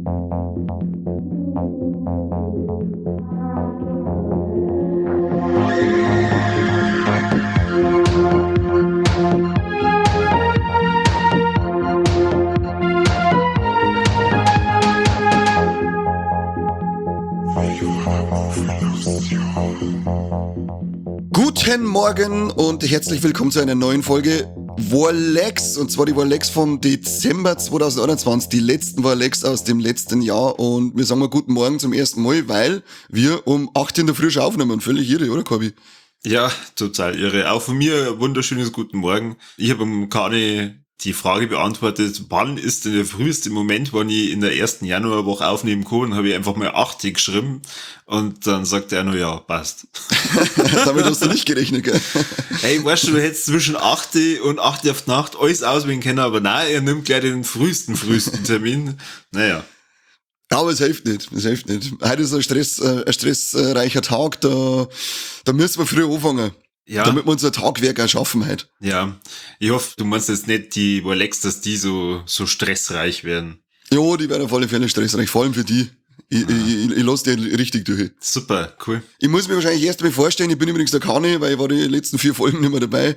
Guten Morgen und herzlich willkommen zu einer neuen Folge Warlex, und zwar die Warlex vom Dezember 2021, die letzten Warlex aus dem letzten Jahr, und wir sagen mal guten Morgen zum ersten Mal, weil wir um 8 in der Früh schon aufnehmen. Völlig irre, oder Corby? Ja, total irre. Auch von mir wunderschönes guten Morgen. Ich habe am Kani die Frage beantwortet, wann ist denn der früheste Moment, wann ich in der ersten Januarwoche aufnehmen kann, und habe ich einfach mal 8 geschrieben, und dann sagt er nur, ja, passt. Damit hast du nicht gerechnet, gell? Hey, weißt du hättest zwischen 8 und 8 auf die Nacht alles auswählen können, aber nein, er nimmt gleich den frühesten Termin. Naja. Ja, aber es hilft nicht, Heute ist ein stressreicher Tag, da müssen wir früh anfangen. Ja. Damit wir unser Tagwerk auch schaffen heute. Ja, ich hoffe, du meinst jetzt nicht die Warlex, dass die so stressreich werden. Ja, die werden auf alle Fälle stressreich, vor allem für die. Ich lasse die richtig durch. Super, cool. Ich muss mir wahrscheinlich erst mal vorstellen, ich bin übrigens der Kani, weil ich war die letzten 4 Folgen nicht mehr dabei.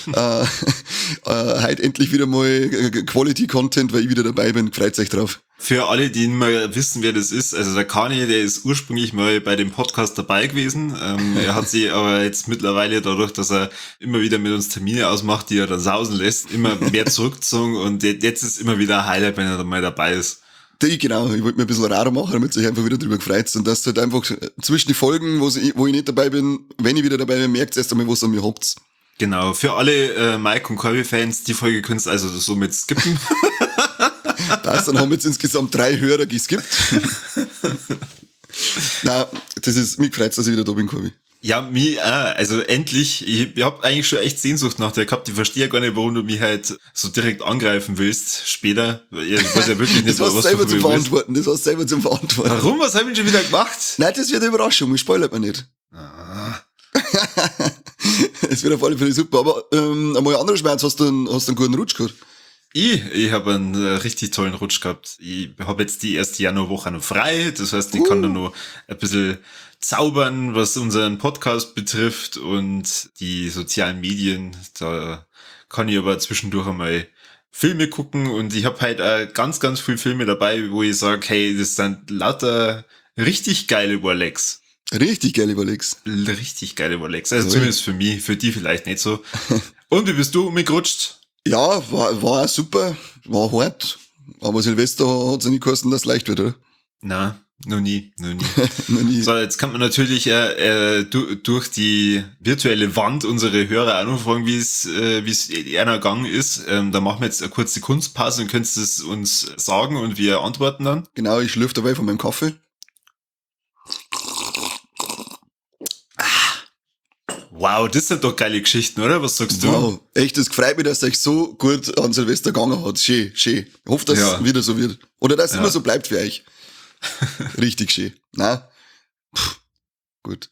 Heute endlich wieder mal Quality-Content, weil ich wieder dabei bin. Freut euch drauf. Für alle, die nicht mehr wissen, wer das ist, also der Kani, der ist ursprünglich mal bei dem Podcast dabei gewesen. Er hat sich aber jetzt mittlerweile dadurch, dass er immer wieder mit uns Termine ausmacht, die er dann sausen lässt, immer mehr zurückgezogen, und jetzt ist immer wieder ein Highlight, wenn er dann mal dabei ist. Genau, ich wollte mir ein bisschen rarer machen, damit ihr euch einfach wieder drüber gefreut, und dass halt einfach zwischen die Folgen, wo ich nicht dabei bin, wenn ich wieder dabei bin, merkt ihr erst einmal, was ihr mir habt. Genau, für alle Mike und Corby-Fans, die Folge könnt ihr also somit skippen. Das, dann haben wir jetzt insgesamt 3 Hörer geskippt. Nein, mich freut's, dass ich wieder da bin, Corby. Ja, mich auch. Also endlich, ich hab eigentlich schon echt Sehnsucht nach dir gehabt. Ich verstehe gar nicht, warum du mich halt so direkt angreifen willst später. Ich weiß ja wirklich nicht, was du selber zum Verantworten. Das hast du selber zum Verantworten. Warum? Was hab ich schon wieder gemacht? Nein, das wird eine Überraschung. Ich spoilert mir nicht. Es wird auf alle Fälle super. Aber einmal ein anderer Schmerz, hast du einen guten Rutsch gehabt? Ich habe einen richtig tollen Rutsch gehabt. Ich habe jetzt die erste Januarwoche noch frei. Das heißt, ich kann da noch ein bisschen zaubern, was unseren Podcast betrifft und die sozialen Medien. Da kann ich aber zwischendurch einmal Filme gucken, und ich habe halt auch ganz, ganz viele Filme dabei, wo ich sage, hey, das sind lauter richtig geile Warlex. Richtig geile Warlex. Richtig geile Warlex. Also zumindest für mich, für die vielleicht nicht so. Und wie bist du umgerutscht? Ja, war auch super, war hart, aber Silvester hat's ja nicht gekostet, dass es leicht wird, oder? Nein, noch nie. Noch nie. So, jetzt kann man natürlich durch die virtuelle Wand unsere Hörer auch noch fragen, wie es einer gegangen ist. Da machen wir jetzt eine kurze Kunstpause, und könntest es uns sagen, und wir antworten dann. Genau, ich schlürfe dabei von meinem Kaffee. Wow, das sind doch geile Geschichten, oder? Was sagst du? Wow, echt, es freut mich, dass es euch so gut an Silvester gegangen hat. Schön. Ich hoffe, dass es wieder so wird. Oder dass es immer so bleibt für euch. Richtig schön. Na? Gut.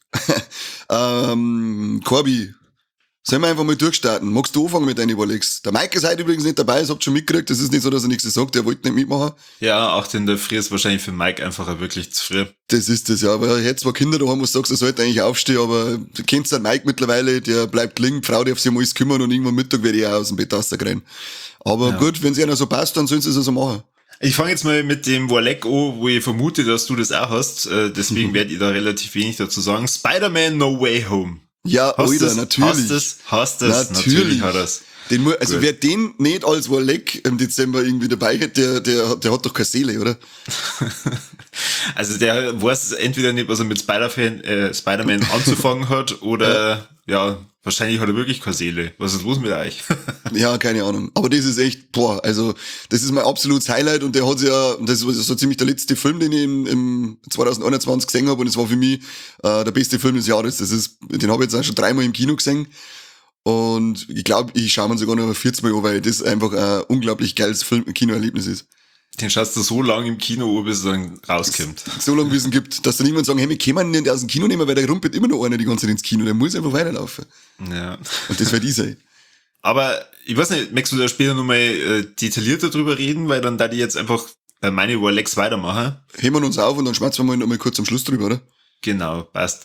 Corby, sollen wir einfach mal durchstarten? Magst du anfangen mit deinen Warlex? Der Mike ist heute übrigens nicht dabei, das habt ihr schon mitgekriegt. Das ist nicht so, dass er nichts sagt, er wollte nicht mitmachen. Ja, 8 in der Früh ist wahrscheinlich für Mike einfach wirklich zu früh. Das ist das, ja. Aber er hat zwar Kinder daheim, wo du sagst, er sollte eigentlich aufstehen, aber du kennst den Mike mittlerweile, der bleibt liegen, die Frau darf sich um alles kümmern, und irgendwann Mittag werde ich auch aus dem Bett rausgehen. Aber gut, wenn es einer so passt, dann sollen sie es so machen. Ich fange jetzt mal mit dem Warleck an, wo ich vermute, dass du das auch hast. Deswegen werde ich da relativ wenig dazu sagen. Spider-Man No Way Home. Ja, Alter, natürlich. Hast das? Natürlich hat das. Also wer den nicht als Warleck im Dezember irgendwie dabei hätte, der hat doch keine Seele, oder? Also der weiß entweder nicht, was er mit Spider-Man anzufangen hat, oder ja, wahrscheinlich hat er wirklich keine Seele. Was ist los mit euch? Ja, keine Ahnung. Aber das ist echt, also das ist mein absolutes Highlight, und der hat ja, das war so ziemlich der letzte Film, den ich im 2021 gesehen habe, und es war für mich der beste Film des Jahres. Den habe ich jetzt auch schon 3-mal im Kino gesehen. Und ich glaube, ich schaue mir sogar noch 40 Mal an, weil das einfach ein unglaublich geiles Kinoerlebnis ist. Den schaust du so lange im Kino an, bis er dann rauskommt. So lange, wie es ihn gibt, dass dann irgendwann sagen, hey, wir können den aus dem Kino nehmen, weil der rumpelt immer noch einer die ganze Zeit ins Kino, der muss einfach weiterlaufen. Ja. Und das wird ich sein. Aber ich weiß nicht, möchtest du da später nochmal detaillierter drüber reden, weil dann da die jetzt einfach bei meine war Lex weitermachen. Heben wir uns auf und dann schmerzen wir mal kurz am Schluss drüber, oder? Genau, passt.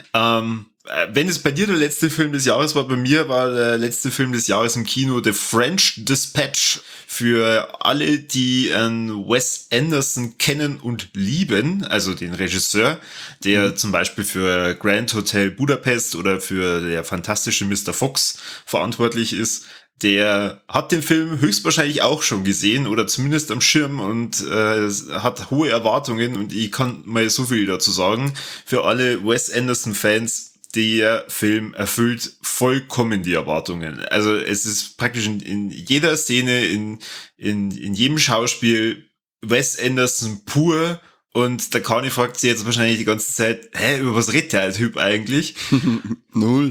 Wenn es bei dir der letzte Film des Jahres war, bei mir war der letzte Film des Jahres im Kino The French Dispatch. Für alle, die Wes Anderson kennen und lieben, also den Regisseur, der zum Beispiel für Grand Hotel Budapest oder für der fantastische Mr. Fox verantwortlich ist, der hat den Film höchstwahrscheinlich auch schon gesehen oder zumindest am Schirm und hat hohe Erwartungen, und ich kann mal so viel dazu sagen. Für alle Wes Anderson-Fans, der Film erfüllt vollkommen die Erwartungen. Also es ist praktisch in jeder Szene, in jedem Schauspiel Wes Anderson pur, und der Kani fragt sich jetzt wahrscheinlich die ganze Zeit, über was redet der Typ eigentlich? Null.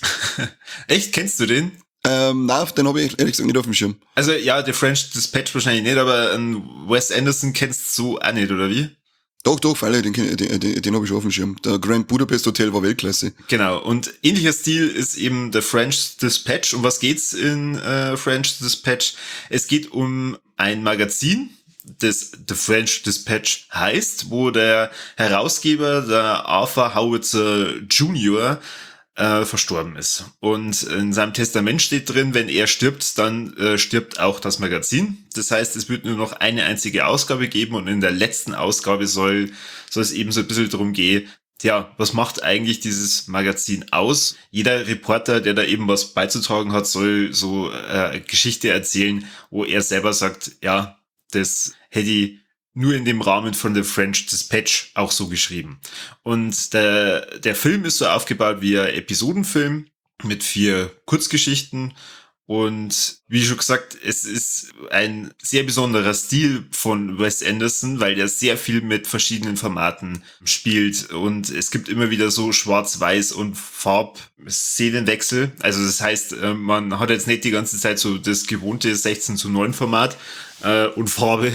Echt, kennst du den? Nein, den habe ich ehrlich gesagt nicht auf dem Schirm. Also ja, The French Dispatch wahrscheinlich nicht, aber Wes Anderson kennst du auch nicht, oder wie? Doch, Freilich, den habe ich schon auf dem Schirm. Der Grand Budapest Hotel war Weltklasse. Genau, und ähnlicher Stil ist eben The French Dispatch. Um was geht's in French Dispatch? Es geht um ein Magazin, das The French Dispatch heißt, wo der Herausgeber, der Arthur Howitzer Jr., verstorben ist. Und in seinem Testament steht drin, wenn er stirbt, dann stirbt auch das Magazin. Das heißt, es wird nur noch eine einzige Ausgabe geben, und in der letzten Ausgabe soll es eben so ein bisschen darum gehen, ja, was macht eigentlich dieses Magazin aus? Jeder Reporter, der da eben was beizutragen hat, soll so Geschichte erzählen, wo er selber sagt, ja, das hätte ich nur in dem Rahmen von The French Dispatch auch so geschrieben. Und der Film ist so aufgebaut wie ein Episodenfilm mit 4 Kurzgeschichten. Und wie schon gesagt, es ist ein sehr besonderer Stil von Wes Anderson, weil der sehr viel mit verschiedenen Formaten spielt. Und es gibt immer wieder so Schwarz-Weiß- und Farbszenenwechsel. Also das heißt, man hat jetzt nicht die ganze Zeit so das gewohnte 16:9 Format und Farbe,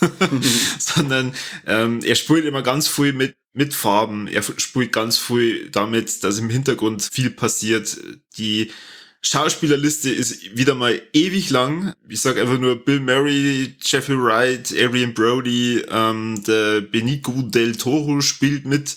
sondern er spielt immer ganz viel mit Farben. Er spielt ganz viel damit, dass im Hintergrund viel passiert. Die Schauspielerliste ist wieder mal ewig lang. Ich sag einfach nur Bill Murray, Jeffrey Wright, Adrien Brody, der Benicio del Toro spielt mit,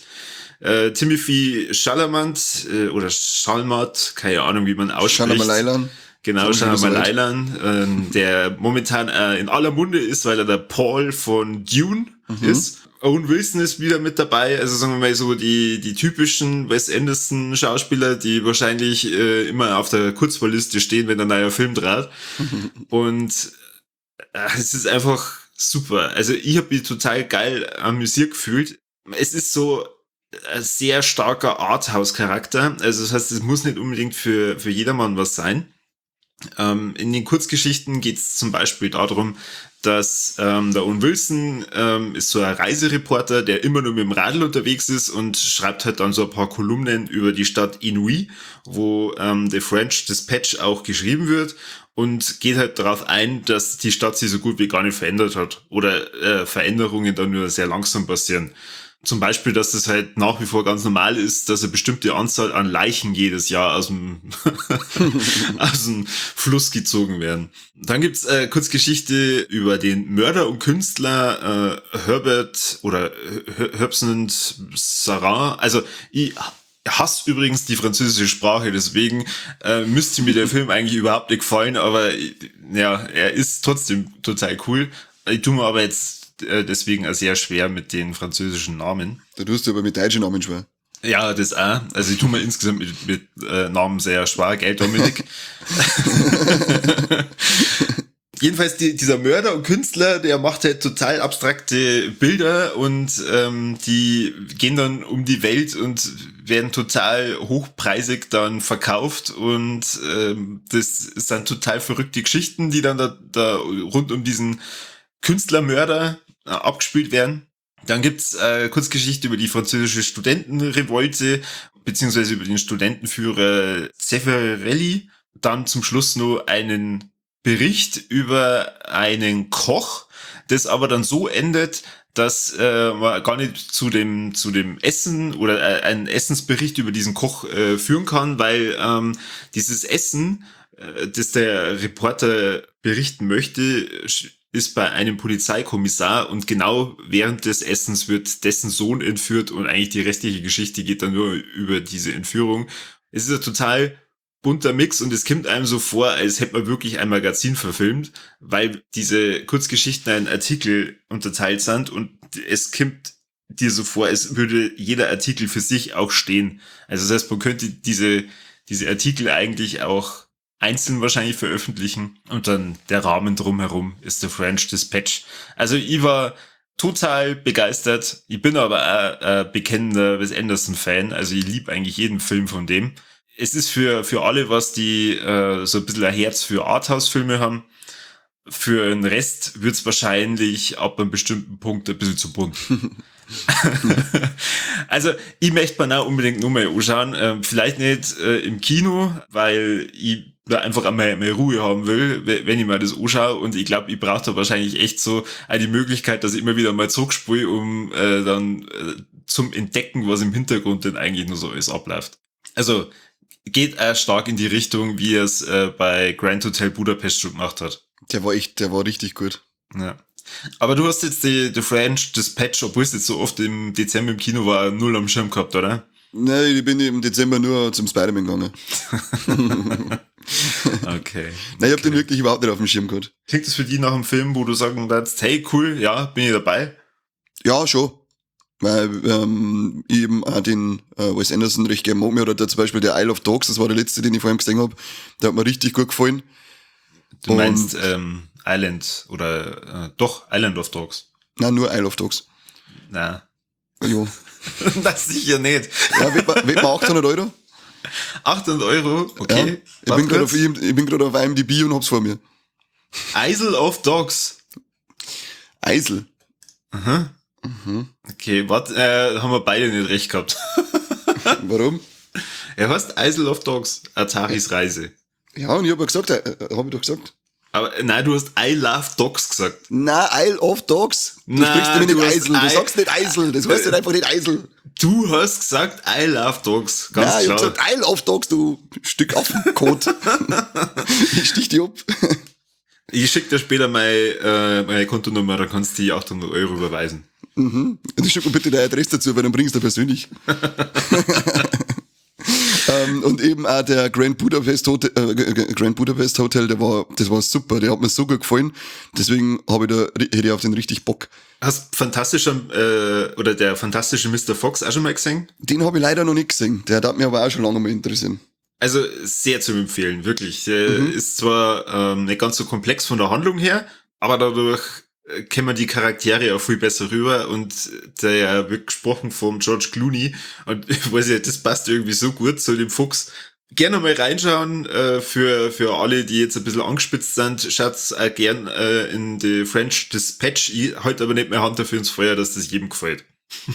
Timothy Chalamet oder Chalmert, keine Ahnung, wie man ausspricht. Chalamalailan. Genau, Chalamalailan, der momentan in aller Munde ist, weil er der Paul von Dune ist. Owen Wilson ist wieder mit dabei, also sagen wir mal so die typischen Wes Anderson Schauspieler, die wahrscheinlich immer auf der Kurzvorliste stehen, wenn ein neuer Film draht. Und es ist einfach super. Also ich habe mich total geil amüsiert gefühlt. Es ist so ein sehr starker Arthouse-Charakter, also das heißt, es muss nicht unbedingt für jedermann was sein. In den Kurzgeschichten geht es zum Beispiel darum, dass der Owen Wilson ist so ein Reisereporter, der immer nur mit dem Radl unterwegs ist und schreibt halt dann so ein paar Kolumnen über die Stadt Inouï, wo The French Dispatch auch geschrieben wird, und geht halt darauf ein, dass die Stadt sich so gut wie gar nicht verändert hat oder Veränderungen dann nur sehr langsam passieren. Zum Beispiel, dass es halt nach wie vor ganz normal ist, dass eine bestimmte Anzahl an Leichen jedes Jahr aus dem Fluss gezogen werden. Dann gibt's Kurzgeschichte über den Mörder und Künstler Herbert oder Herbson Sarin. Also ich hasse übrigens die französische Sprache, deswegen müsste mir der Film eigentlich überhaupt nicht gefallen, aber ja, er ist trotzdem total cool. Ich tue mir aber jetzt deswegen auch sehr schwer mit den französischen Namen. Da tust du aber mit deutschen Namen schwer. Ja, das auch. Also ich tue mir insgesamt mit Namen sehr schwer, gell, Dominik? Jedenfalls dieser Mörder und Künstler, der macht halt total abstrakte Bilder, und die gehen dann um die Welt und werden total hochpreisig dann verkauft, und das sind total verrückte Geschichten, die dann da rund um diesen Künstlermörder abgespielt werden. Dann gibt's Kurzgeschichte über die französische Studentenrevolte, beziehungsweise über den Studentenführer Zeffirelli. Dann zum Schluss nur einen Bericht über einen Koch, das aber dann so endet, dass man gar nicht zu dem Essen oder einen Essensbericht über diesen Koch führen kann, weil dieses Essen, das der Reporter berichten möchte, ist bei einem Polizeikommissar und genau während des Essens wird dessen Sohn entführt und eigentlich die restliche Geschichte geht dann nur über diese Entführung. Es ist ein total bunter Mix und es kommt einem so vor, als hätte man wirklich ein Magazin verfilmt, weil diese Kurzgeschichten in Artikel unterteilt sind und es kommt dir so vor, als würde jeder Artikel für sich auch stehen. Also das heißt, man könnte diese Artikel eigentlich auch einzeln wahrscheinlich veröffentlichen und dann der Rahmen drumherum ist der French Dispatch. Also ich war total begeistert. Ich bin aber auch ein bekennender Wes Anderson-Fan. Also ich liebe eigentlich jeden Film von dem. Es ist für alle, was die so ein bisschen ein Herz für Arthouse-Filme haben. Für den Rest wird's wahrscheinlich ab einem bestimmten Punkt ein bisschen zu bunt. Also, ich möchte mir auch unbedingt nur mal anschauen. Vielleicht nicht im Kino, weil ich da einfach einmal mehr Ruhe haben will, wenn ich mir das anschaue. Und ich glaube, ich brauche da wahrscheinlich echt so auch die Möglichkeit, dass ich immer wieder mal zurückspule, um dann zum Entdecken, was im Hintergrund denn eigentlich nur so alles abläuft. Also, geht auch stark in die Richtung, wie er es bei Grand Hotel Budapest schon gemacht hat. Der war richtig gut. Ja. Aber du hast jetzt die French Dispatch, obwohl es jetzt so oft im Dezember im Kino war, null am Schirm gehabt, oder? Nein, ich bin im Dezember nur zum Spider-Man gegangen. Okay. Nein, ich hab den wirklich überhaupt nicht auf dem Schirm gehabt. Klingt das für dich nach einem Film, wo du sagen würdest, hey, cool, ja, bin ich dabei? Ja, schon. Weil ich eben auch den Wes Anderson recht gerne mag. Mir hat da zum Beispiel der Isle of Dogs, das war der letzte, den ich vorhin gesehen habe, der hat mir richtig gut gefallen. Du meinst Island oder doch Island of Dogs? Nein, nur Isle of Dogs. Na. Jo. Das sicher nicht. Ja, weht man 800 Euro? 800 Euro, okay. Ja, ich bin gerade auf IMDb und hab's vor mir. Isle of Dogs. Eisel. Aha. Mhm. Okay, warte, haben wir beide nicht recht gehabt. Warum? Er heißt Isle of Dogs, Ataris Reise. Ja, und ich hab ja gesagt, hab ich doch gesagt. Aber nein, du hast I Love Dogs gesagt. Na, Isle of Dogs. Du sprichst nämlich nicht Eisel. Du sagst nicht Eisel. Das heißt nicht einfach nicht Eisel. Du hast gesagt I Love Dogs. Ganz klar. Ich hab klar. gesagt Isle of Dogs, du Stück Affenkot. Ich stich dich ab. Ich schick dir später meine Kontonummer, dann kannst du die 800 Euro überweisen. Mhm. Und schick mir bitte deine Adresse dazu, weil dann bringst du persönlich. Und eben auch der Grand Budapest Hotel, das war super, der hat mir so gut gefallen, deswegen hätte ich auf den richtig Bock. Hast der fantastische Mr. Fox auch schon mal gesehen? Den habe ich leider noch nicht gesehen, der hat mich aber auch schon lange mal interessieren. Also sehr zu empfehlen, wirklich. Der ist zwar nicht ganz so komplex von der Handlung her, aber dadurch kämen die Charaktere auch viel besser rüber und der wird gesprochen vom George Clooney und ich weiß nicht, das passt irgendwie so gut zu dem Fuchs. Gerne mal reinschauen, für alle, die jetzt ein bisschen angespitzt sind, schaut's auch gern in die French Dispatch. Ich halte aber nicht mehr Hand dafür ins Feuer, dass das jedem gefällt.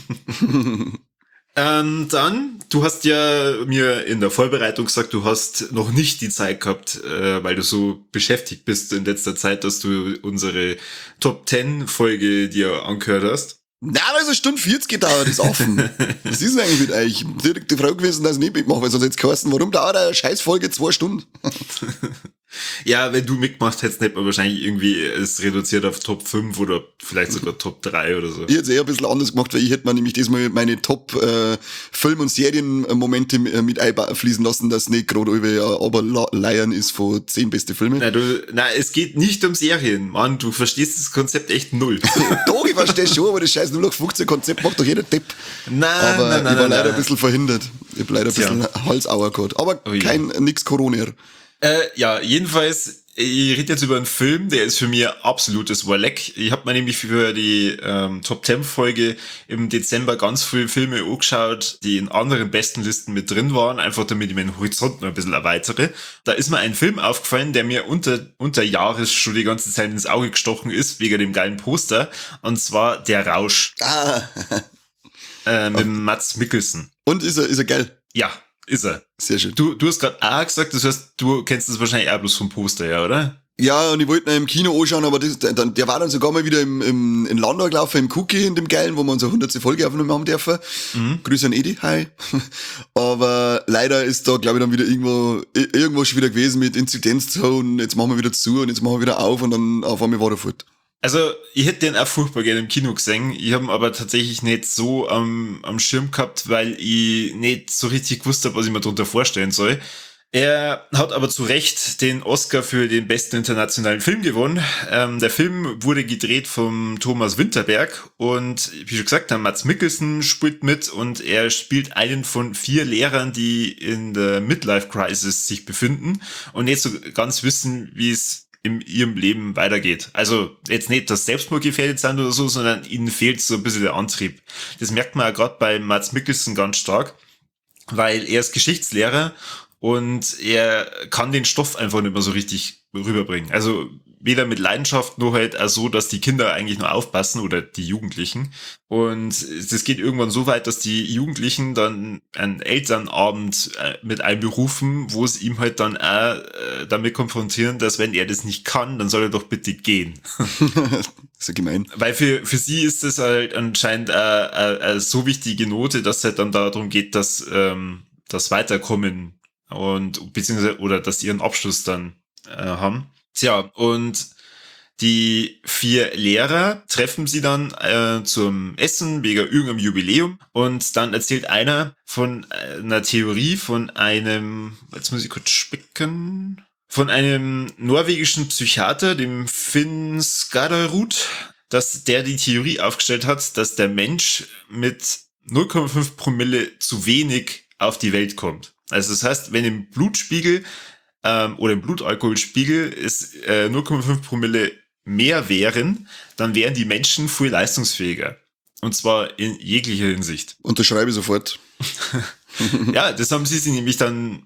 Dann, du hast ja mir in der Vorbereitung gesagt, du hast noch nicht die Zeit gehabt, weil du so beschäftigt bist in letzter Zeit, dass du unsere Top 10 Folge dir angehört hast. Na, aber so eine Stunde 40 gedauert, ist offen. Was ist denn eigentlich mit euch? Direkt die Frage gewesen, dass ich nicht mitmache, weil sonst hätte es geheißen, warum dauert eine Scheißfolge 2 Stunden? Ja, wenn du mitgemacht hättest, hätte man wahrscheinlich irgendwie es reduziert auf Top 5 oder vielleicht sogar Top 3 oder so. Ich hätte es eher ein bisschen anders gemacht, weil ich hätte mir nämlich diesmal meine Top Film- und Serienmomente mit einfließen lassen, dass nicht gerade aber Leiern ist von 10 beste Filme. Es geht nicht um Serien, Mann, du verstehst das Konzept echt null. Doch, ich verstehe schon, aber das scheiß 0815-Konzept macht doch jeder Depp. Nein, ich war leider ein bisschen verhindert. Ich hab leider ein bisschen Halsauer gehabt. Aber nix Corona. Ja, jedenfalls, ich rede jetzt über einen Film, der ist für mich absolutes Warleck. Ich habe mir nämlich für die Top 10 Folge im Dezember ganz viele Filme angeschaut, die in anderen besten Listen mit drin waren, einfach damit ich meinen Horizont noch ein bisschen erweitere. Da ist mir ein Film aufgefallen, der mir unter Jahres schon die ganze Zeit ins Auge gestochen ist, wegen dem geilen Poster, und zwar Der Rausch. Mit Mads Mikkelsen. Und ist er geil? Ja. Ist er. Sehr schön. Du hast gerade A gesagt, das heißt, du kennst das wahrscheinlich auch bloß vom Poster, ja, oder? Ja, und ich wollte ihn im Kino anschauen, aber der war dann sogar mal wieder in Landau gelaufen, im Cookie, in dem Geilen, wo wir unsere 100. Folge aufgenommen haben dürfen. Grüße an Edi, hi. Aber leider ist da, glaube ich, dann wieder irgendwo schon wieder gewesen mit Inzidenzzone, jetzt machen wir wieder zu und jetzt machen wir wieder auf und dann auf einmal war er fort. Also, ich hätte den auch furchtbar gerne im Kino gesehen. Ich habe ihn aber tatsächlich nicht so am Schirm gehabt, weil ich nicht so richtig gewusst habe, was ich mir darunter vorstellen soll. Er hat aber zu Recht den Oscar für den besten internationalen Film gewonnen. Der Film wurde gedreht vom Thomas Winterberg und wie schon gesagt, der Mads Mikkelsen spielt mit und er spielt einen von 4 Lehrern, die in der Midlife-Crisis sich befinden und nicht so ganz wissen, wie es in ihrem Leben weitergeht. Also jetzt nicht, dass Selbstmord gefährdet sind oder so, sondern ihnen fehlt so ein bisschen der Antrieb. Das merkt man ja gerade bei Mads Mikkelsen ganz stark, weil er ist Geschichtslehrer und er kann den Stoff einfach nicht mehr so richtig rüberbringen. Also weder mit Leidenschaft noch halt auch so, dass die Kinder eigentlich nur aufpassen oder die Jugendlichen. Und das geht irgendwann so weit, dass die Jugendlichen dann einen Elternabend mit einberufen, wo es ihm halt dann auch damit konfrontieren, dass wenn er das nicht kann, dann soll er doch bitte gehen. Das ist ja gemein. Weil für sie ist das halt anscheinend eine so wichtige Note, dass es halt dann darum geht, dass das Weiterkommen und beziehungsweise oder dass die ihren Abschluss dann haben. Tja, und die 4 Lehrer treffen sie dann zum Essen wegen irgendeinem Jubiläum und dann erzählt einer von einer Theorie von einem, jetzt muss ich kurz spicken, von einem norwegischen Psychiater, dem Finn Skårderud, dass der die Theorie aufgestellt hat, dass der Mensch mit 0,5 Promille zu wenig auf die Welt kommt. Also das heißt, wenn im Blutspiegel oder im Blutalkoholspiegel es 0,5 Promille mehr wären, dann wären die Menschen viel leistungsfähiger. Und zwar in jeglicher Hinsicht. Unterschreibe sofort. Ja, das haben sie sich nämlich dann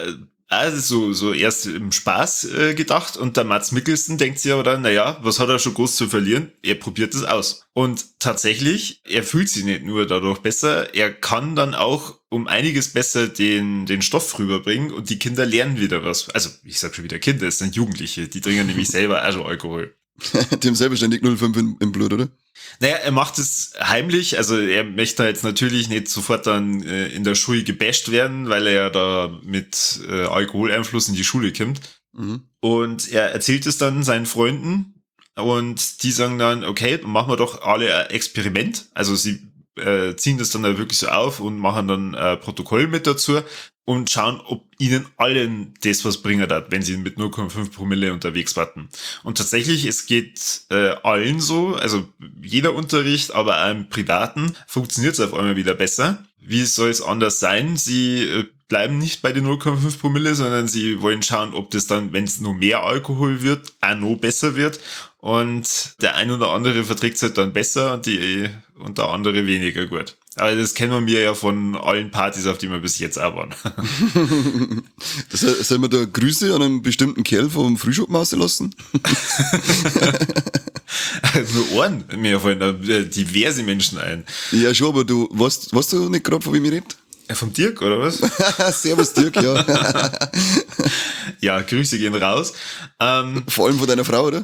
so erst im Spaß gedacht und der Mads Mikkelsen denkt sich aber dann, naja, was hat er schon groß zu verlieren? Er probiert es aus. Und tatsächlich, er fühlt sich nicht nur dadurch besser, er kann dann auch um einiges besser den Stoff rüberbringen und die Kinder lernen wieder was. Also, ich sag schon wieder Kinder, es sind Jugendliche, die trinken nämlich selber auch schon Alkohol. Die haben selbstständig 0,5 im Blut, oder? Naja, er macht es heimlich, also er möchte jetzt natürlich nicht sofort dann in der Schule gebasht werden, weil er ja da mit Alkoholeinfluss in die Schule kommt. Mhm. Und er erzählt es dann seinen Freunden und die sagen dann, okay, dann machen wir doch alle ein Experiment. Also sie ziehen das dann wirklich so auf und machen dann ein Protokoll mit dazu und schauen, ob ihnen allen das was bringen hat, wenn sie mit 0,5 Promille unterwegs warten. Und tatsächlich, es geht allen so, also jeder Unterricht, aber auch im Privaten, funktioniert es auf einmal wieder besser. Wie soll es anders sein? Sie bleiben nicht bei den 0,5 Promille, sondern sie wollen schauen, ob das dann, wenn es nur mehr Alkohol wird, auch noch besser wird. Und der ein oder andere verträgt es halt dann besser und der andere weniger gut. Aber das kennen wir ja von allen Partys, auf die wir bis jetzt auch waren. Sollen wir da Grüße an einen bestimmten Kerl vom Frühschoppen auslassen? Nur einen, mir fallen da diverse Menschen ein. Ja, schon, aber du weißt du nicht gerade, von wem ich rede? Vom Dirk, oder was? Servus Dirk, ja. Ja, Grüße gehen raus. Vor allem von deiner Frau, oder?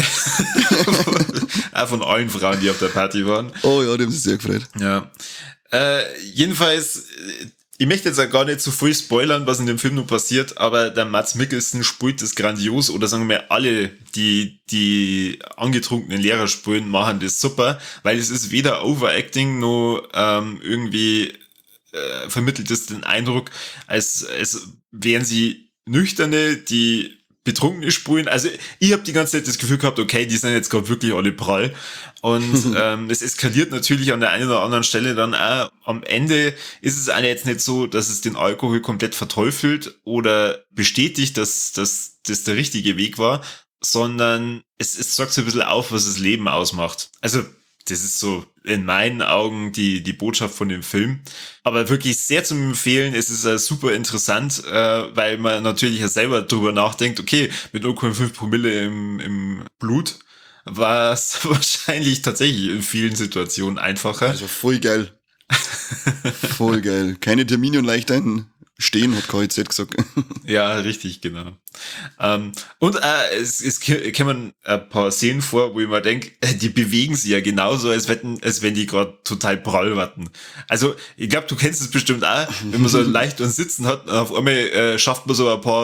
Auch von allen Frauen, die auf der Party waren. Oh ja, die haben sich sehr gefreut. Ja. Jedenfalls, ich möchte jetzt auch gar nicht zu viel spoilern, was in dem Film noch passiert, aber der Mads Mikkelsen spielt das grandios, oder sagen wir alle, die angetrunkenen Lehrer spielen, machen das super, weil es ist weder Overacting noch irgendwie vermittelt es den Eindruck, als wären sie Nüchterne, die Betrunkene spulen. Also ich habe die ganze Zeit das Gefühl gehabt, okay, die sind jetzt gerade wirklich alle prall. Und es eskaliert natürlich an der einen oder anderen Stelle dann auch. Am Ende ist es eigentlich jetzt nicht so, dass es den Alkohol komplett verteufelt oder bestätigt, dass das der richtige Weg war, sondern es sagt so ein bisschen auf, was das Leben ausmacht. Also das ist so in meinen Augen die Botschaft von dem Film. Aber wirklich sehr zum Empfehlen. Es ist super interessant, weil man natürlich ja selber drüber nachdenkt, okay, mit 0,5 Promille im Blut war es wahrscheinlich tatsächlich in vielen Situationen einfacher. Also voll geil. Voll geil. Keine Termine und leicht stehen, hat KIZ gesagt. Ja, richtig, genau. Und es kommen ein paar Szenen vor, wo ich mir denke, die bewegen sich ja genauso, als wenn die gerade total prall warten. Also, ich glaube, du kennst es bestimmt auch, wenn man so leicht und Sitzen hat, und auf einmal schafft man so ein paar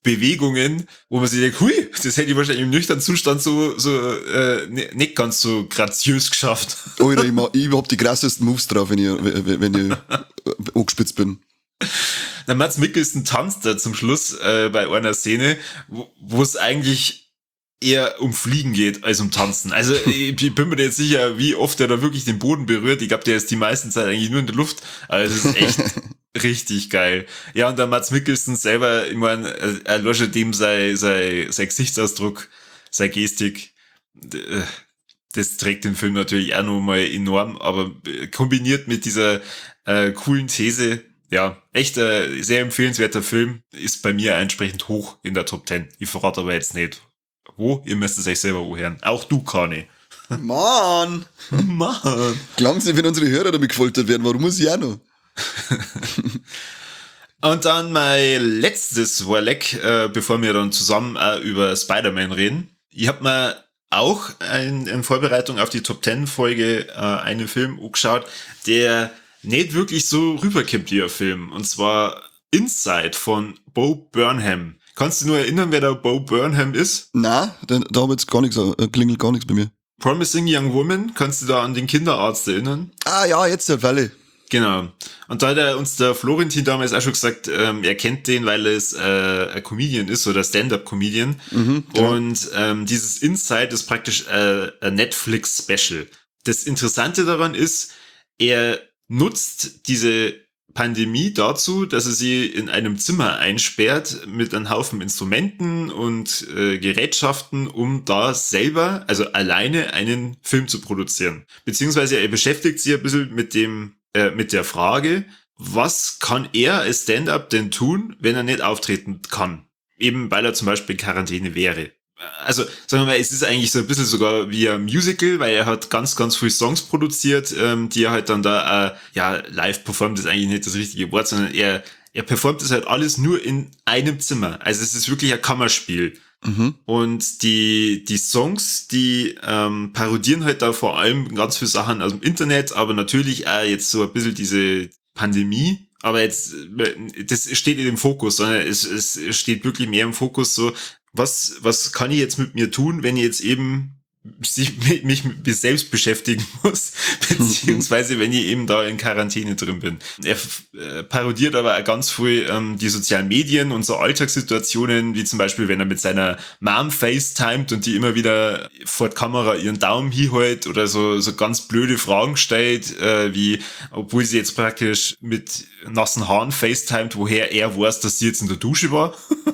Bewegungen, wo man sich denkt, hui, das hätte ich wahrscheinlich im nüchternen Zustand nicht ganz so graziös geschafft. Alter, ich hab die krassesten Moves drauf, wenn ich angespitzt bin. Der Mads Mikkelsen tanzt da zum Schluss bei einer Szene, wo es eigentlich eher um Fliegen geht als um Tanzen. Also ich bin mir jetzt sicher, wie oft er da wirklich den Boden berührt. Ich glaube, der ist die meiste Zeit eigentlich nur in der Luft. Also das ist echt richtig geil. Ja, und der Mads Mikkelsen selber, ich meine, er löscht dem sein Gesichtsausdruck, seine Gestik. Das trägt den Film natürlich auch nochmal enorm, aber kombiniert mit dieser coolen These, ja, echt sehr empfehlenswerter Film, ist bei mir entsprechend hoch in der Top 10. Ich verrate aber jetzt nicht, wo, ihr müsst es euch selber anhören. Auch du, Kani. Mann! Mann! Glauben Sie, wenn unsere Hörer damit gefoltert werden, warum muss ich auch noch? Und dann mein letztes Warleck, bevor wir dann zusammen über Spider-Man reden. Ich hab mir auch in Vorbereitung auf die Top 10 Folge einen Film angeschaut, der nicht wirklich so rüberkommt wie ein Film. Und zwar Inside von Bo Burnham. Kannst du nur erinnern, wer der Bo Burnham ist? Nein, da hab jetzt gar nichts, klingelt gar nichts bei mir. Promising Young Woman, kannst du da an den Kinderarzt erinnern? Ah ja, jetzt der Falle. Genau. Und da hat uns der Florentin damals auch schon gesagt, er kennt den, weil es ein Comedian ist oder Stand-Up-Comedian. Genau. Und dieses Inside ist praktisch ein Netflix-Special. Das Interessante daran ist, er nutzt diese Pandemie dazu, dass er sie in einem Zimmer einsperrt mit einem Haufen Instrumenten und Gerätschaften, um da selber, also alleine, einen Film zu produzieren. Beziehungsweise er beschäftigt sich ein bisschen mit der Frage, was kann er als Stand-Up denn tun, wenn er nicht auftreten kann? Eben weil er zum Beispiel in Quarantäne wäre. Also, sagen wir mal, es ist eigentlich so ein bisschen sogar wie ein Musical, weil er hat ganz, ganz viele Songs produziert, die er halt dann da, live performt, ist eigentlich nicht das richtige Wort, sondern er performt das halt alles nur in einem Zimmer. Also es ist wirklich ein Kammerspiel. Und die Songs, die parodieren halt da vor allem ganz viele Sachen aus dem Internet, aber natürlich auch jetzt so ein bisschen diese Pandemie. Aber jetzt, das steht nicht im Fokus, sondern es steht wirklich mehr im Fokus so, was kann ich jetzt mit mir tun, wenn ich jetzt eben mich mit mir selbst beschäftigen muss, beziehungsweise wenn ich eben da in Quarantäne drin bin. Er parodiert aber auch ganz viel die sozialen Medien und so Alltagssituationen, wie zum Beispiel, wenn er mit seiner Mom FaceTimet und die immer wieder vor der Kamera ihren Daumen hinhält oder so ganz blöde Fragen stellt, wie, obwohl sie jetzt praktisch mit nassen Haaren FaceTimet, woher er weiß, dass sie jetzt in der Dusche war.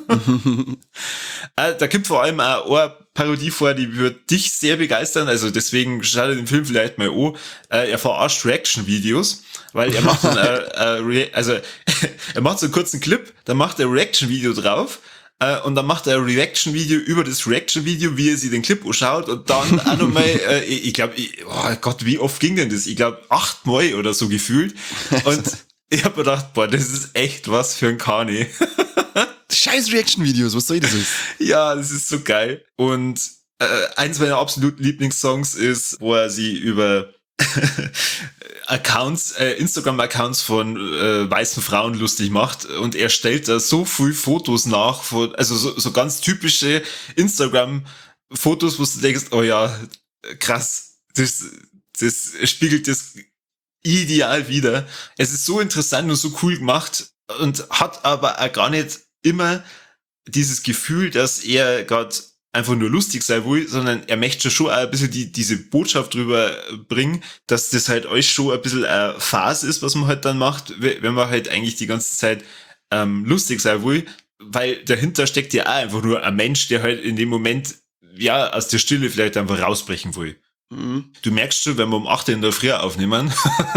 Da gibt vor allem auch eine Parodie vor, die wird dich sehr begeistern, also deswegen schau dir den Film vielleicht mal an. Er verarscht Reaction-Videos, weil er macht dann er macht so einen kurzen Clip, dann macht er ein Reaction-Video drauf und dann macht er ein Reaction-Video über das Reaction-Video, wie er sich den Clip anschaut und dann auch nochmal, ich glaube, oh Gott, wie oft ging denn das? Ich glaube 8-mal oder so gefühlt und ich hab mir gedacht, boah, das ist echt was für ein Kani. Scheiß Reaction-Videos, was soll das jetzt? Ja, das ist so geil. Und eins meiner absoluten Lieblingssongs ist, wo er sie über Instagram-Accounts von weißen Frauen lustig macht. Und er stellt da so viel Fotos nach, also so ganz typische Instagram-Fotos, wo du denkst, oh ja, krass, das spiegelt das ideal wider. Es ist so interessant und so cool gemacht und hat aber auch gar nicht immer dieses Gefühl, dass er gerade einfach nur lustig sein will, sondern er möchte schon auch ein bisschen diese Botschaft drüber bringen, dass das halt euch schon ein bisschen eine Phase ist, was man halt dann macht, wenn man halt eigentlich die ganze Zeit lustig sein will, weil dahinter steckt ja auch einfach nur ein Mensch, der halt in dem Moment ja aus der Stille vielleicht einfach rausbrechen will. Du merkst schon, wenn wir um 8 in der Früh aufnehmen,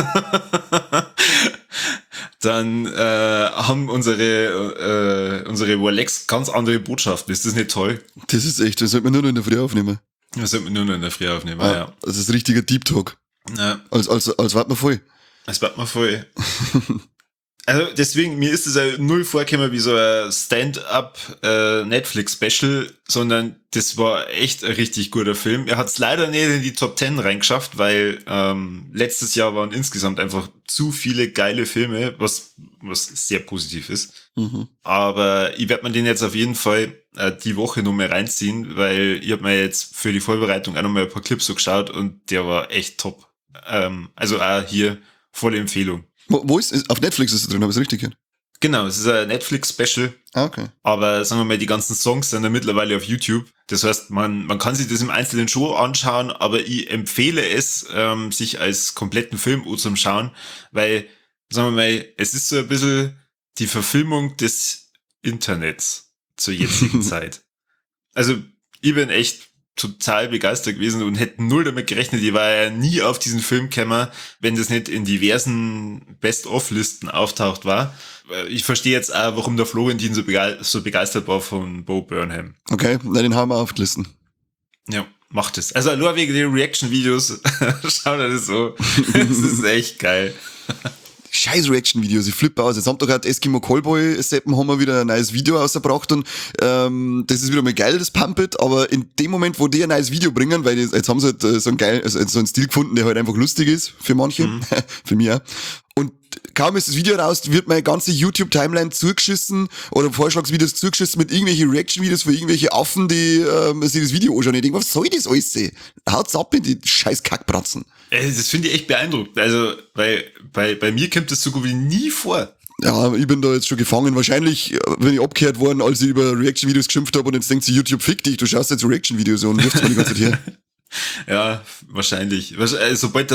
dann haben unsere Warlecks ganz andere Botschaften. Ist das nicht toll? Das ist echt, das sollte man nur noch in der Früh aufnehmen. Das sollte man nur noch in der Früh aufnehmen, ja. Das ist richtiger Deep Talk. Ja. Als wart man voll. Das wird man voll. Also deswegen, mir ist es ja null vorgekommen wie so ein Stand-up Netflix-Special, sondern das war echt ein richtig guter Film. Er hat es leider nicht in die Top 10 reingeschafft, weil letztes Jahr waren insgesamt einfach zu viele geile Filme, was sehr positiv ist. Mhm. Aber ich werde mir den jetzt auf jeden Fall die Woche noch mal reinziehen, weil ich habe mir jetzt für die Vorbereitung auch noch mal ein paar Clips so geschaut und der war echt top. Also auch hier volle Empfehlung. Wo ist, auf Netflix ist es drin, habe ich es richtig gehört? Genau, es ist ein Netflix-Special, Ah, okay. aber sagen wir mal, die ganzen Songs sind ja mittlerweile auf YouTube. Das heißt, man kann sich das im Einzelnen schon anschauen, aber ich empfehle es, sich als kompletten Film anzuschauen, weil, sagen wir mal, es ist so ein bisschen die Verfilmung des Internets zur jetzigen Zeit. Also, ich bin echt total begeistert gewesen und hätte null damit gerechnet. Ich war ja nie auf diesen Film gekommen, wenn das nicht in diversen Best-of-Listen auftaucht war. Ich verstehe jetzt auch, warum der Florentin so begeistert war von Bo Burnham. Okay, na, den haben wir aufgelisten. Ja, macht es. Also nur wegen den Reaction-Videos, schaut er das so. Das ist echt geil. Scheiß Reaction-Videos, ich flippe aus. Jetzt haben doch gerade Eskimo Callboy-Seppen haben wir wieder ein neues Video rausgebracht und das ist wieder mal geil, das Pumpet, aber in dem Moment, wo die ein neues Video bringen, weil jetzt haben sie halt so einen geil, also so einen Stil gefunden, der halt einfach lustig ist, für manche, für mich auch. Und kaum ist das Video raus, wird meine ganze YouTube-Timeline zugeschissen oder Vorschlagsvideos zugeschissen mit irgendwelchen Reaction-Videos für irgendwelche Affen, die sich das Video anschauen. Ich denke, was soll das alles? Haut's ab in die scheiß Kackbratzen. Das finde ich echt beeindruckend. Also, weil bei mir kommt das so gut wie nie vor. Ja, ich bin da jetzt schon gefangen. Wahrscheinlich bin ich abgehört worden, als ich über Reaction-Videos geschimpft habe und jetzt denkt sich YouTube, fick dich, du schaust jetzt Reaction-Videos und wirfst mir die ganze Zeit her. Ja, wahrscheinlich. Sobald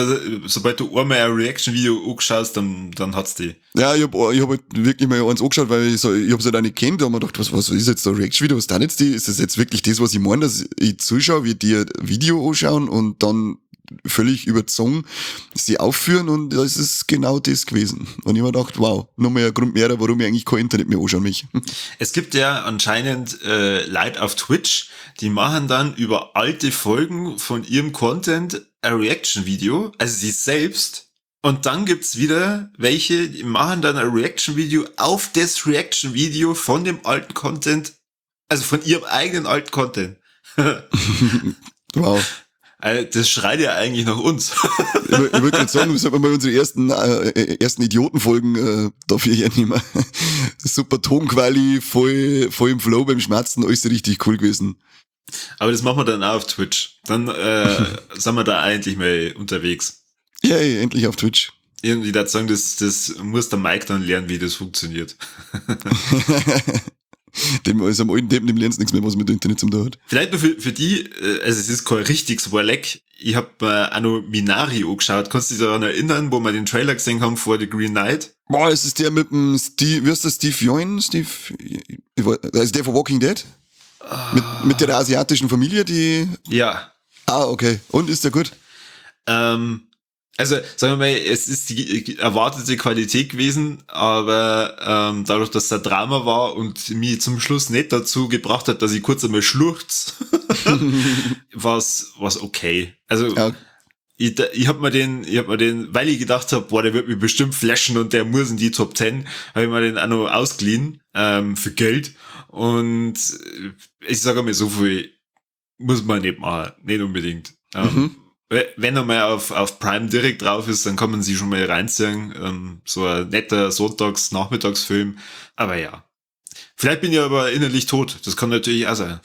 du einmal ein Reaction-Video angeschaut, dann hat's die. Ja, ich hab halt wirklich mal eins angeschaut, weil ich hab's halt auch nicht kennt, da hab mir gedacht, was ist jetzt da Reaction-Video, was dann jetzt die? Ist das jetzt wirklich das, was ich meine, dass ich zuschaue, wie die ein Video anschauen und dann völlig überzogen sie aufführen und das ist genau das gewesen. Und ich hab mir gedacht, wow, nochmal ein Grund mehr, warum ich eigentlich kein Internet mehr anschaue mich. Es gibt ja anscheinend Leute auf Twitch, die machen dann über alte Folgen von ihrem Content ein Reaction-Video, also sie selbst. Und dann gibt's wieder welche, die machen dann ein Reaction-Video auf das Reaction-Video von dem alten Content, also von ihrem eigenen alten Content. Wow. Also das schreit ja eigentlich nach uns. Ich würde gerade sagen, wir sollten mal unsere ersten Idiotenfolgen dafür hernehmen. Super Tonquali, voll im Flow beim Schmerzen, alles richtig cool gewesen. Aber das machen wir dann auch auf Twitch. Dann sind wir da eigentlich mal unterwegs. Yay, endlich auf Twitch. Irgendwie dazu sagen, das muss der Mike dann lernen, wie das funktioniert. Dem ist am alten Deppen, dem lernst nichts mehr, was mit dem Internet zum tun hat. Vielleicht nur für die, also es ist kein richtiges Warleck. Ich hab mir auch noch Minari angeschaut. Kannst du dich daran erinnern, wo wir den Trailer gesehen haben vor The Green Knight? Boah, ist das der mit dem Steve, wie heißt der, Steve Yeun? Also der von Walking Dead? Mit der asiatischen Familie, die... Ja. Ah, okay. Und, ist der gut? Also, sagen wir mal, es ist die erwartete Qualität gewesen, aber dadurch, dass es ein Drama war und mich zum Schluss nicht dazu gebracht hat, dass ich kurz einmal schluchz, war's okay. Also, Ja. ich hab mir den, weil ich gedacht habe, boah, der wird mich bestimmt flashen und der muss in die Top 10, habe ich mir den auch noch ausgeliehen, für Geld. Und ich sage mir, so viel muss man nicht machen, nicht unbedingt. Wenn er mal auf Prime direkt drauf ist, dann kann man sie schon mal reinziehen. So ein netter Sonntags-Nachmittagsfilm. Aber ja. Vielleicht bin ich aber innerlich tot. Das kann natürlich auch sein.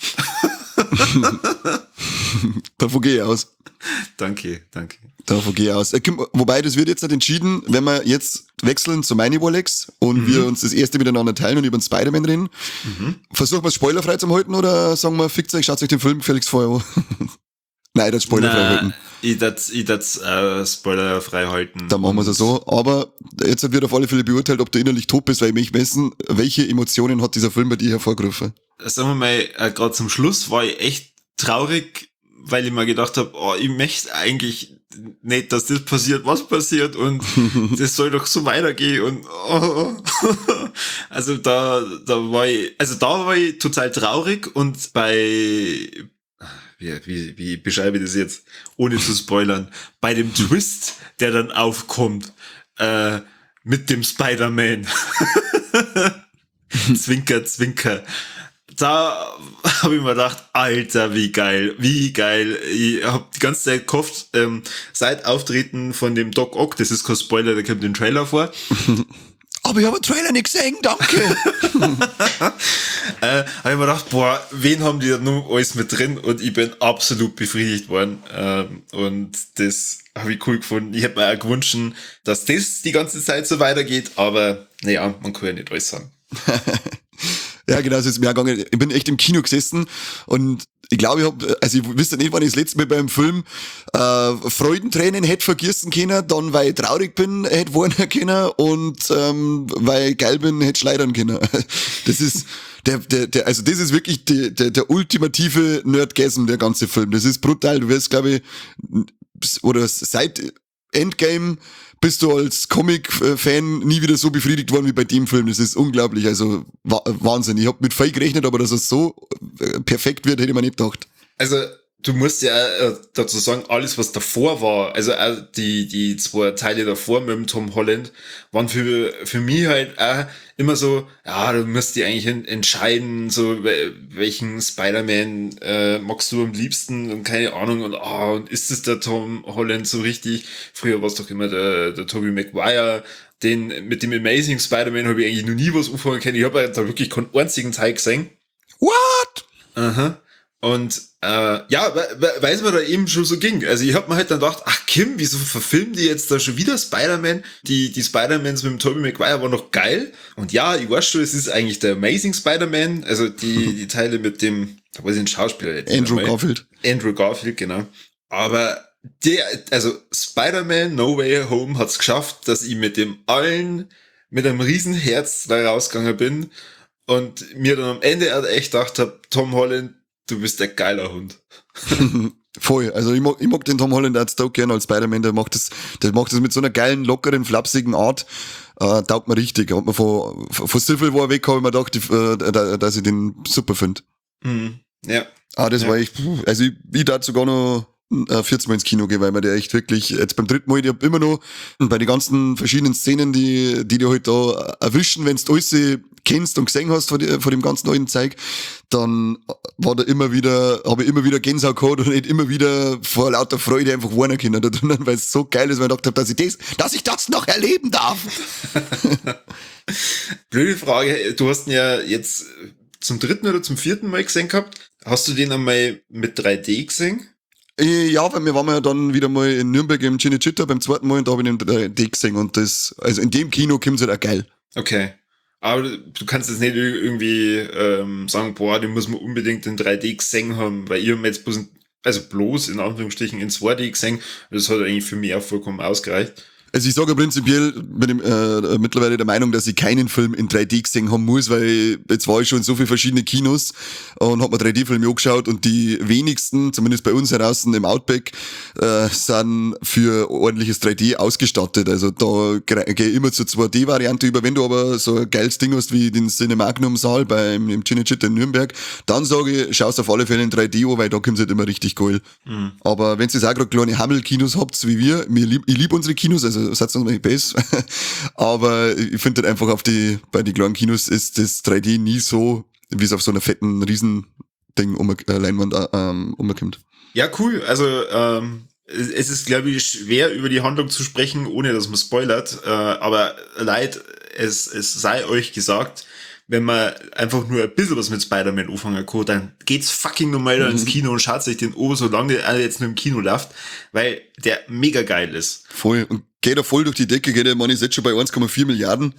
Davon gehe ich aus. Danke. Davon gehe ich aus. Wobei, das wird jetzt nicht entschieden, wenn wir jetzt wechseln zu meine Warlex und wir uns das erste miteinander teilen und über den Spider-Man reden. Versuchen wir es spoilerfrei zu halten oder sagen wir, fickt euch, schaut euch den Film gefälligst vorher an. Nein, das spoilerfrei halten. Ich das spoilerfrei halten. Dann machen wir es so. Aber jetzt wird auf alle Fälle beurteilt, ob du innerlich tot bist, weil ich möchte wissen, welche Emotionen hat dieser Film bei dir hervorgerufen? Sagen wir mal, gerade zum Schluss war ich echt traurig, weil ich mir gedacht habe, oh, ich möchte eigentlich nicht, dass das passiert, was passiert und das soll doch so weitergehen und also da war ich total traurig und wie beschreibe ich das jetzt, ohne zu spoilern, bei dem Twist, der dann aufkommt, mit dem Spider-Man. Zwinker, zwinker. Da habe ich mir gedacht, Alter, wie geil. Ich habe die ganze Zeit gehofft, seit Auftreten von dem Doc Ock, das ist kein Spoiler, da kommt den Trailer vor. Aber ich habe den Trailer nicht gesehen, danke. Habe ich mir gedacht, boah, wen haben die da noch alles mit drin? Und ich bin absolut befriedigt worden. Und das habe ich cool gefunden. Ich hätte mir auch gewünscht, dass das die ganze Zeit so weitergeht, aber naja, man kann ja nicht alles sagen. Ja, genau, so ist mir auch gegangen. Ich bin echt im Kino gesessen und ich glaube, ich wüsste nicht, wann ich das letzte Mal beim Film Freudentränen hätte vergessen können, dann weil ich traurig bin, hätte weinen können und weil ich geil bin, hätte schleudern können. Das ist also das ist wirklich der ultimative Nerdgasm, der ganze Film. Das ist brutal. Du wirst, glaube ich, oder seit Endgame bist du als Comic-Fan nie wieder so befriedigt worden wie bei dem Film. Das ist unglaublich, also Wahnsinn. Ich habe mit viel gerechnet, aber dass es so perfekt wird, hätte ich mir nicht gedacht. Also du musst ja dazu sagen, alles was davor war, also auch die zwei Teile davor mit dem Tom Holland, waren für mich halt auch immer so, ja, du musst dich eigentlich entscheiden, so welchen Spider-Man magst du am liebsten und keine Ahnung und ist es der Tom Holland so richtig? Früher war es doch immer der Tobey Maguire. Mit dem Amazing Spider-Man habe ich eigentlich noch nie was anfangen können. Ich habe da wirklich keinen einzigen Teil gesehen. What? Aha. Und ja, weil es mir da eben schon so ging. Also ich hab mir halt dann gedacht, ach Kim, wieso verfilmen die jetzt da schon wieder Spider-Man? Die Spider-Mans mit dem Tobey Maguire waren noch geil. Und ja, ich weiß schon, es ist eigentlich der Amazing Spider-Man. Also die Teile mit dem, da weiß ich den Schauspieler jetzt. Andrew Garfield. Andrew Garfield, genau. Aber also Spider-Man No Way Home hat's geschafft, dass ich mit einem riesen Herz da rausgegangen bin und mir dann am Ende echt gedacht hab, Tom Holland, du bist der geiler Hund. Voll. Also ich mag den Tom Holland als Doc gerne als Spider-Man. Der macht das mit so einer geilen, lockeren, flapsigen Art. Taugt mir richtig. Hat mir von Civil War weg, habe ich mir gedacht, dass ich den super finde. Mhm. Ja. Das war echt, also ich darf sogar noch 14 Mal ins Kino gehen, weil man der echt wirklich, jetzt beim dritten Mal, ich hab immer noch bei den ganzen verschiedenen Szenen, die halt da erwischen, wenn du alles kennst und gesehen hast von dem ganzen neuen Zeug, dann habe ich immer wieder Gänsehaut gehabt und nicht immer wieder vor lauter Freude einfach weinen können da drinnen, weil es so geil ist, weil ich gedacht habe, dass ich das noch erleben darf. Blöde Frage, du hast ihn ja jetzt zum 3. oder zum 4. Mal gesehen gehabt. Hast du den einmal mit 3D gesehen? Ja, weil wir waren ja dann wieder mal in Nürnberg im Cinecittà beim 2. Mal und da habe ich ihn in 3D gesehen und also in dem Kino kommt's halt auch geil. Okay. Aber du kannst jetzt nicht irgendwie sagen, boah, den muss man unbedingt in 3D gesehen haben, weil ihr jetzt bloß in Anführungsstrichen in 2D gesehen, das hat eigentlich für mich auch vollkommen ausgereicht. Also ich sage prinzipiell, bin mittlerweile der Meinung, dass ich keinen Film in 3D gesehen haben muss, weil jetzt war ich schon in so viele verschiedene Kinos und hab mir 3D-Filme angeschaut und die wenigsten, zumindest bei uns draußen im Outback, sind für ordentliches 3D ausgestattet. Also da gehe ich immer zur 2D-Variante über. Wenn du aber so ein geiles Ding hast wie den Cinemagnum-Saal im Cinecittà in Nürnberg, dann sage ich, schaust auf alle Fälle in 3D an, weil da kommt's halt immer richtig geil. Mhm. Aber wenn ihr jetzt auch gerade kleine Hammel-Kinos habt, wie wir, ich liebe unsere Kinos, also Satz noch nicht besser. Aber ich finde halt einfach bei den kleinen Kinos ist das 3D nie so, wie es auf so einer fetten Riesending Leinwand umkommt. Ja, cool. Also es ist, glaube ich, schwer über die Handlung zu sprechen, ohne dass man spoilert. Aber leid, es sei euch gesagt, wenn man einfach nur ein bisschen was mit Spider-Man anfangen kann, dann geht's fucking normal ins Kino und schaut sich den an, solange der jetzt nur im Kino läuft, weil der mega geil ist. Voll. Und geht er voll durch die Decke, geht er, man ist jetzt schon bei 1,4 Milliarden.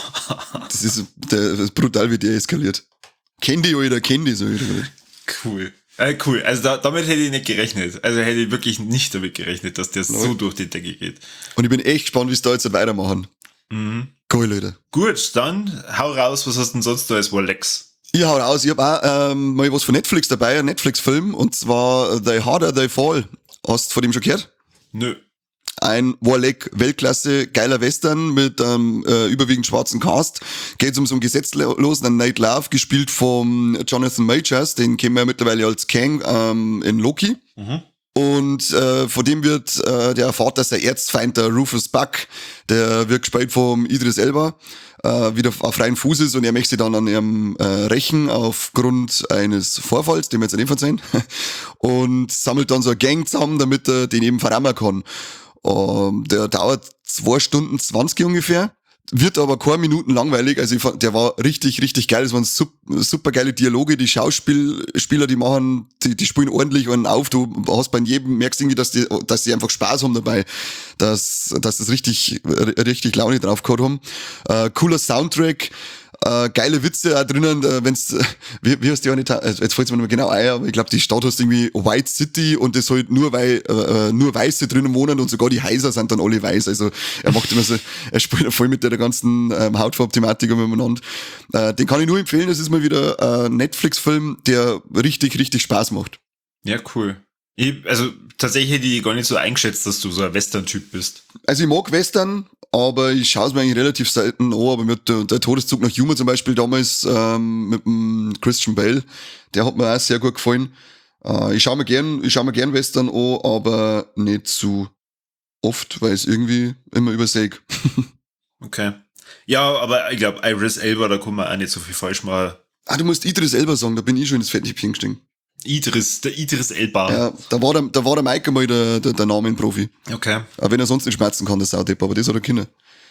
Das ist brutal, wie der eskaliert. Kenn die, Alter, so wieder. Cool. Cool. Also damit hätte ich nicht gerechnet. Also hätte ich wirklich nicht damit gerechnet, dass der so durch die Decke geht. Und ich bin echt gespannt, wie es da jetzt weitermachen. Mhm. Cool, Leute. Gut, dann hau raus, was hast denn sonst noch als Rolex? Ich hau raus, ich hab auch mal was von Netflix dabei, ein Netflix-Film, und zwar The Harder They Fall. Hast du von dem schon gehört? Nö. Ein Warleck Weltklasse, geiler Western mit überwiegend schwarzen Cast. Geht um so einen Gesetzlosen, einen Nate Love, gespielt von Jonathan Majors, den kennen wir ja mittlerweile als Kang in Loki. Mhm. Und von dem wird der erfahrt, dass der Erzfeind, der Rufus Buck, der wird gespielt vom Idris Elba, wieder auf freien Fuß ist und er möchte sich dann an ihrem rächen aufgrund eines Vorfalls, den wir jetzt nicht verzeihen, und sammelt dann so eine Gang zusammen, damit er den eben verrammen kann. Der dauert 2 Stunden 20 ungefähr. Wird aber keine Minuten langweilig, also ich fand, der war richtig, richtig geil, es waren super geile Dialoge, die Schauspieler, die spielen ordentlich einen auf, du hast bei jedem, merkst irgendwie, dass die einfach Spaß haben dabei, dass das richtig Laune drauf gehabt haben. Cooler Soundtrack, geile Witze auch drinnen, wenn's, wie heißt die eine, jetzt fällt's mir nicht mehr genau ein, aber ich glaube, die Stadt heißt irgendwie White City und das halt nur Weiße drinnen wohnen und sogar die Häuser sind dann alle weiß, also er macht immer so, er spielt voll mit der ganzen Hautfarbthematik miteinander. Den kann ich nur empfehlen, das ist mal wieder ein Netflix-Film, der richtig, richtig Spaß macht. Ja, cool. Also tatsächlich hätte ich gar nicht so eingeschätzt, dass du so ein Western-Typ bist. Also ich mag Western, aber ich schaue es mir eigentlich relativ selten an, aber mit der Todeszug nach Yuma zum Beispiel damals mit dem Christian Bale, der hat mir auch sehr gut gefallen. Ich schaue mir gern Western an, aber nicht zu oft, weil es irgendwie immer übersehe. Okay. Ja, aber ich glaube, Idris Elba, da kann man auch nicht so viel falsch machen. Du musst Idris Elba sagen, da bin ich schon ins Fettnäpfchen gestiegen. Der Idris Elba. Ja, da war der Mike einmal der Namenprofi. Okay. Aber wenn er sonst nicht schmerzen kann, der Saudepp, aber das hat er können.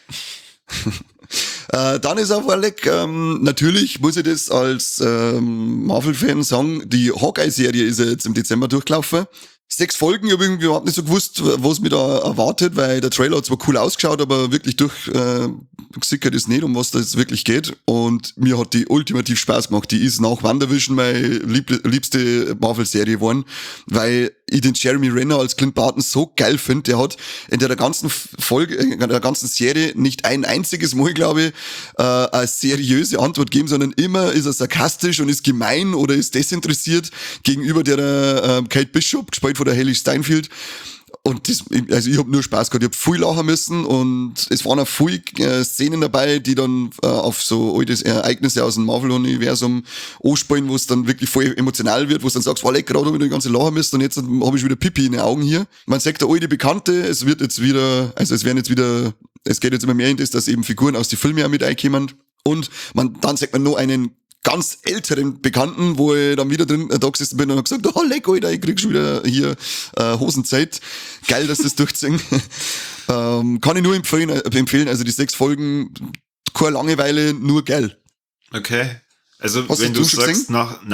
Dann ist auf Alec, natürlich muss ich das als Marvel-Fan sagen, die Hawkeye-Serie ist ja jetzt im Dezember durchgelaufen. 6 Folgen, ich habe irgendwie überhaupt nicht so gewusst, was mich da erwartet, weil der Trailer hat zwar cool ausgeschaut, aber wirklich durchgesickert ist nicht, um was das wirklich geht. Und mir hat die ultimativ Spaß gemacht. Die ist nach WandaVision meine liebste Marvel-Serie geworden, weil ich den Jeremy Renner als Clint Barton so geil finde. Der hat in der ganzen Folge, in der ganzen Serie nicht ein einziges Mal, glaube ich, eine seriöse Antwort geben, sondern immer ist er sarkastisch und ist gemein oder ist desinteressiert gegenüber der Kate Bishop, gespielt von der Hailee Steinfeld. Und also ich habe nur Spaß gehabt, ich habe viel lachen müssen und es waren auch viele Szenen dabei, die dann auf so alte Ereignisse aus dem Marvel-Universum anspielen, wo es dann wirklich voll emotional wird, wo es dann sagst, wow, lecker, gerade habe ich die ganze lachen müssen und jetzt habe ich wieder Pipi in den Augen hier. Man sagt der alte Bekannte, es geht jetzt immer mehr in das, dass eben Figuren aus den Filmen auch mit einkommen. Und dann sagt man noch einen ganz älteren Bekannten, wo ich dann wieder drin da gesessen bin und hab gesagt, oh leck, Alter, ich krieg schon wieder hier Hosenzeit. Geil, dass das durchziehen. Kann ich nur empfehlen, also die 6 Folgen, keine Langeweile, nur geil. Okay. Also Hast wenn du sagst, gesehen?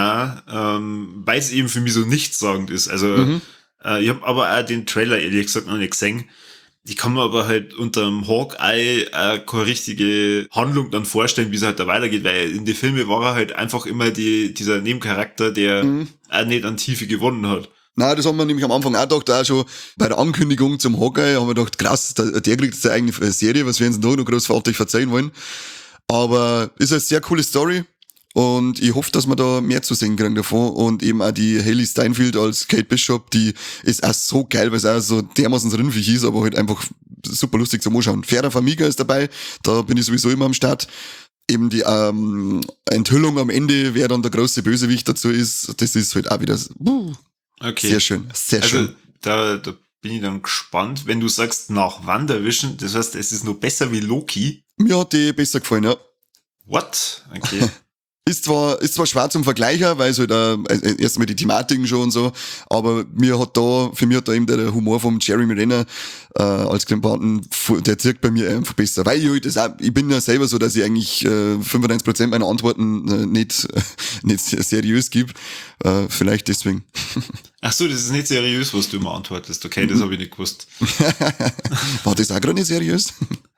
weil es eben für mich so nichtssagend ist. Also ich habe aber auch den Trailer ehrlich gesagt noch nicht gesehen. Ich kann mir aber halt unter dem Hawkeye keine richtige Handlung dann vorstellen, wie es halt da weitergeht, weil in den Filmen war er halt einfach immer dieser Nebencharakter, der auch nicht an Tiefe gewonnen hat. Nein, das haben wir nämlich am Anfang auch gedacht, auch schon bei der Ankündigung zum Hawkeye haben wir gedacht, krass, der kriegt jetzt eine eigene Serie, was wir uns da noch großartig verzeihen wollen. Aber ist eine sehr coole Story. Und ich hoffe, dass wir da mehr zu sehen kriegen davon. Und eben auch die Hailee Steinfeld als Kate Bishop, die ist auch so geil, weil es auch so dermaßen rinnfig ist, aber halt einfach super lustig zum Anschauen. Farrah Famiga ist dabei, da bin ich sowieso immer am Start. Eben die Enthüllung am Ende, wer dann der große Bösewicht dazu ist, das ist halt auch wieder Okay. sehr schön, sehr schön. Da bin ich dann gespannt, wenn du sagst, nach WandaVision, das heißt, es ist noch besser wie Loki. Mir hat die besser gefallen, ja. What? Okay. Ist zwar schwer zum Vergleichen, weil es halt erstmal die Thematiken schon und so, aber für mich hat da eben der Humor vom Jeremy Renner als Clint Barton, der zirkt bei mir einfach besser. Weil ich bin ja selber so, dass ich eigentlich 95% meiner Antworten nicht seriös gebe. Vielleicht deswegen. Ach so, das ist nicht seriös, was du immer antwortest. Okay, das habe ich nicht gewusst. War das auch gerade nicht seriös?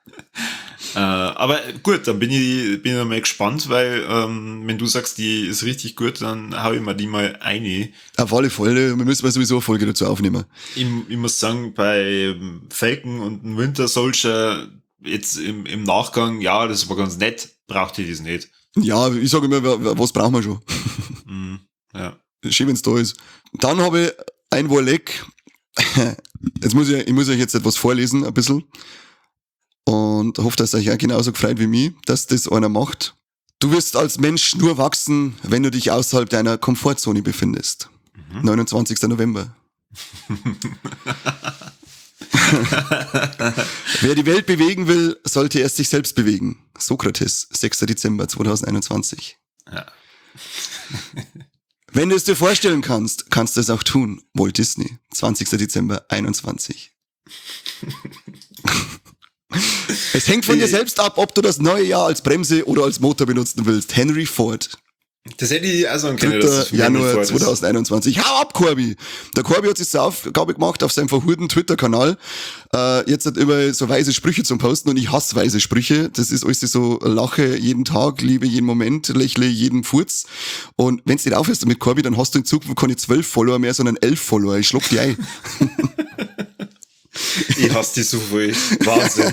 Aber gut, dann bin ich mal gespannt, weil wenn du sagst, die ist richtig gut, dann hau ich mir die mal eine. Auf alle Fälle, wir müssen mal sowieso eine Folge dazu aufnehmen. Ich muss sagen, bei Falcon und Winter Soldier jetzt im Nachgang, ja, das war ganz nett, brauchte ich das nicht. Ja, ich sage immer, was brauchen wir schon? Ja. Schön, wenn's da ist. Dann habe ich ein Wolleck. Ich muss euch jetzt etwas vorlesen, ein bisschen. Und hoffe, dass euch auch genauso gefreut wie mich, dass das einer macht. Du wirst als Mensch nur wachsen, wenn du dich außerhalb deiner Komfortzone befindest. 29. November. Wer die Welt bewegen will, sollte erst sich selbst bewegen. Sokrates, 6. Dezember 2021. Ja. Wenn du es dir vorstellen kannst, kannst du es auch tun. Walt Disney, 20. Dezember 21. Es hängt von dir selbst ab, ob du das neue Jahr als Bremse oder als Motor benutzen willst. Henry Ford. Das hätte ich auch sagen können. 3. Januar 2021. Hau ab, Corby! Der Corby hat sich zur Aufgabe gemacht auf seinem verhurten Twitter-Kanal, jetzt hat immer so weise Sprüche zum Posten, und ich hasse weise Sprüche. Das ist alles so, lache jeden Tag, liebe jeden Moment, lächle jeden Furz. Und wenn's nicht aufhörst mit Corby, dann hast du in Zukunft keine 12 Follower mehr, sondern 11 Follower. Ich schluck die ein. Ich hasse die so viel. Wahnsinn.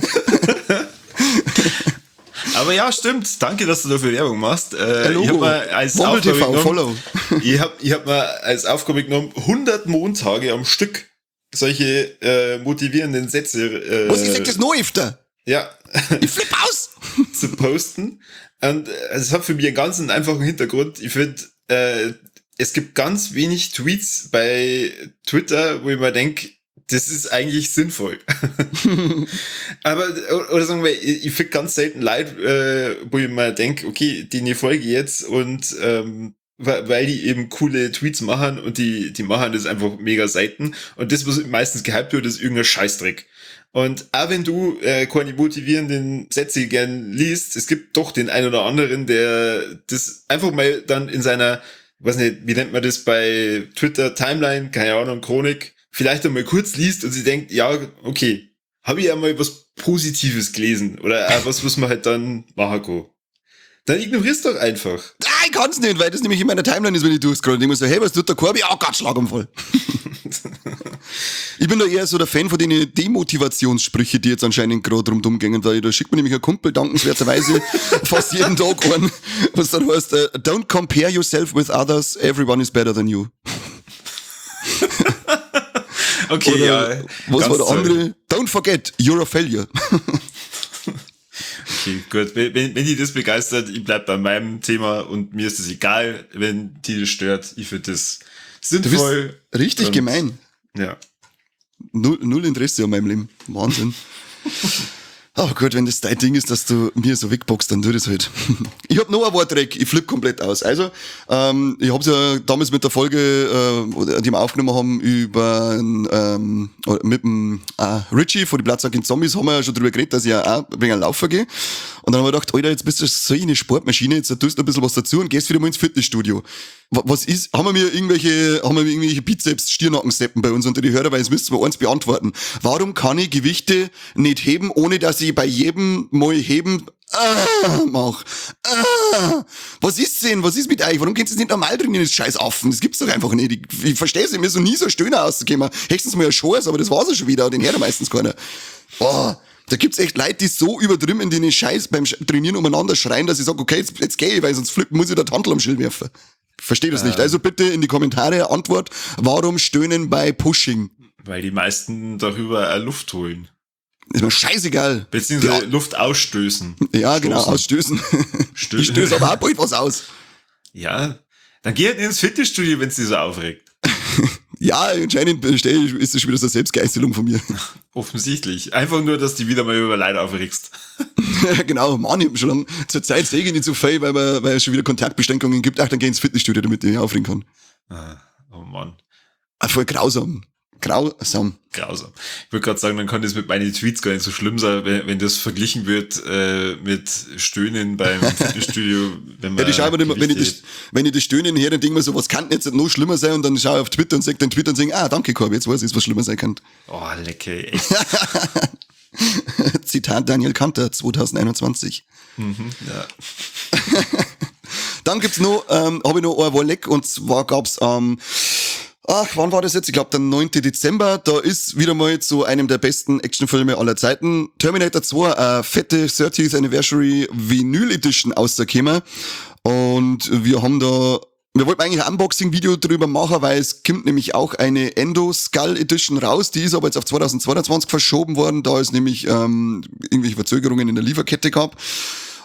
Aber ja, stimmt. Danke, dass du dafür Werbung machst. Ich habe mir als Aufgabe genommen, ich hab mir als Aufgabe genommen, 100 Montage am Stück solche motivierenden Sätze Was ist das Neueste? Ja. Ich flipp aus! zu posten. Und es hat für mich einen ganz einfachen Hintergrund. Ich finde, es gibt ganz wenig Tweets bei Twitter, wo ich mir denke, das ist eigentlich sinnvoll. Aber, oder sagen wir, ich finde ganz selten Leute, wo ich mir denke, okay, denen folge ich jetzt und weil die eben coole Tweets machen und die machen das einfach mega Seiten. Und das, was meistens gehypt wird, ist irgendein Scheißdreck. Und auch wenn du keine motivierenden Sätze gern liest, es gibt doch den einen oder anderen, der das einfach mal dann in seiner, weiß nicht, wie nennt man das bei Twitter, Timeline, keine Ahnung, Chronik, vielleicht einmal kurz liest und sie denkt, ja, okay, habe ich ja mal was Positives gelesen oder auch was man halt dann machen kann. Dann ignorierst doch einfach. Nein, ich kann's nicht, weil das nämlich in meiner Timeline ist, wenn ich durchscroll. Und ich muss so, hey, was tut der Corby? Ah, Gott, Schlaganfall. Ich bin da eher so der Fan von den Demotivationssprüche, die jetzt anscheinend gerade rumdumm gingen, weil da schickt mir nämlich ein Kumpel dankenswerterweise fast jeden Tag an, was dann heißt, don't compare yourself with others, everyone is better than you. Okay, oder, ja. Was war der andere? Don't forget, you're a failure. Okay, gut. Wenn die das begeistert, ich bleib bei meinem Thema und mir ist es egal, wenn die das stört. Ich finde das sinnvoll. Du bist richtig gemein. Ja. Null Interesse an meinem Leben. Wahnsinn. Oh Gott, wenn das dein Ding ist, dass du mir so wegboxst, dann tu das halt. Ich hab noch ein Wortreck, ich flipp komplett aus. Also, ich hab's ja damals mit der Folge, die wir aufgenommen haben, mit dem Richie von die Platzsack in Zombies, haben wir ja schon drüber geredet, dass ich ja auch wegen Laufen gehe. Und dann haben wir gedacht, Alter, jetzt bist du so eine Sportmaschine, jetzt tust du ein bisschen was dazu und gehst wieder mal ins Fitnessstudio. Was ist, haben wir irgendwelche Bizeps-Stirnackensteppen bei uns unter die Hörer, weil jetzt müsst ihr mir eins beantworten. Warum kann ich Gewichte nicht heben, ohne dass ich bei jedem Mal heben mach? Was ist denn? Was ist mit euch? Warum könnt ihr nicht normal trainieren, das scheiß Affen? Das gibt's doch einfach nicht. Ich verstehe es, mir ist so nie so Stöhner rausgekommen. Höchstens mal ein Schoß, aber das war's ja schon wieder. Den hört meistens keiner. Boah. Da gibt's echt Leute, die so übertrieben in den Scheiß beim Trainieren umeinander schreien, dass ich sage, okay, jetzt geh ich, weil sonst flippen muss ich der Handel am Schild werfen. Ich verstehe das nicht. Also bitte in die Kommentare Antwort, warum stöhnen bei Pushing? Weil die meisten darüber Luft holen. Ist mir scheißegal. Beziehungsweise Luft ausstößen. Ja, genau, ausstößen. Ich stöße aber auch bald was aus. Ja, dann geh halt ins Fitnessstudio, wenn es dich so aufregt. Ja, anscheinend ist das schon wieder so eine Selbstgeißelung von mir. Offensichtlich. Einfach nur, dass du wieder mal über Leid aufregst. Ja, genau. Mann, ich hab schon lange zur Zeit sehe ich nicht so viel, weil es schon wieder Kontaktbeschränkungen gibt. Ach, dann geh ins Fitnessstudio, damit ich mich aufregen kann. Oh Mann. Voll grausam. Grausam. Ich würde gerade sagen, dann kann das mit meinen Tweets gar nicht so schlimm sein, wenn das verglichen wird mit Stöhnen beim Fitnessstudio. Wenn man wenn ich das Stöhnen her, dann denke ich mir so, was kann denn jetzt noch schlimmer sein? Und dann schaue ich auf Twitter und sage den Twitter und sage, danke Corby, jetzt weiß ich, was schlimmer sein kann. Oh, lecker, echt. Zitat Daniel Kanter, 2021. Ja. Dann gibt's noch, habe ich noch ein Wolleck, und zwar gab's wann war das jetzt? Ich glaube, der 9. Dezember. Da ist wieder mal zu einem der besten Actionfilme aller Zeiten Terminator 2, fette 30th Anniversary Vinyl Edition rausgekommen. Und wir wollten eigentlich ein Unboxing-Video drüber machen, weil es kommt nämlich auch eine Endo Skull Edition raus. Die ist aber jetzt auf 2022 verschoben worden, da es nämlich irgendwelche Verzögerungen in der Lieferkette gab.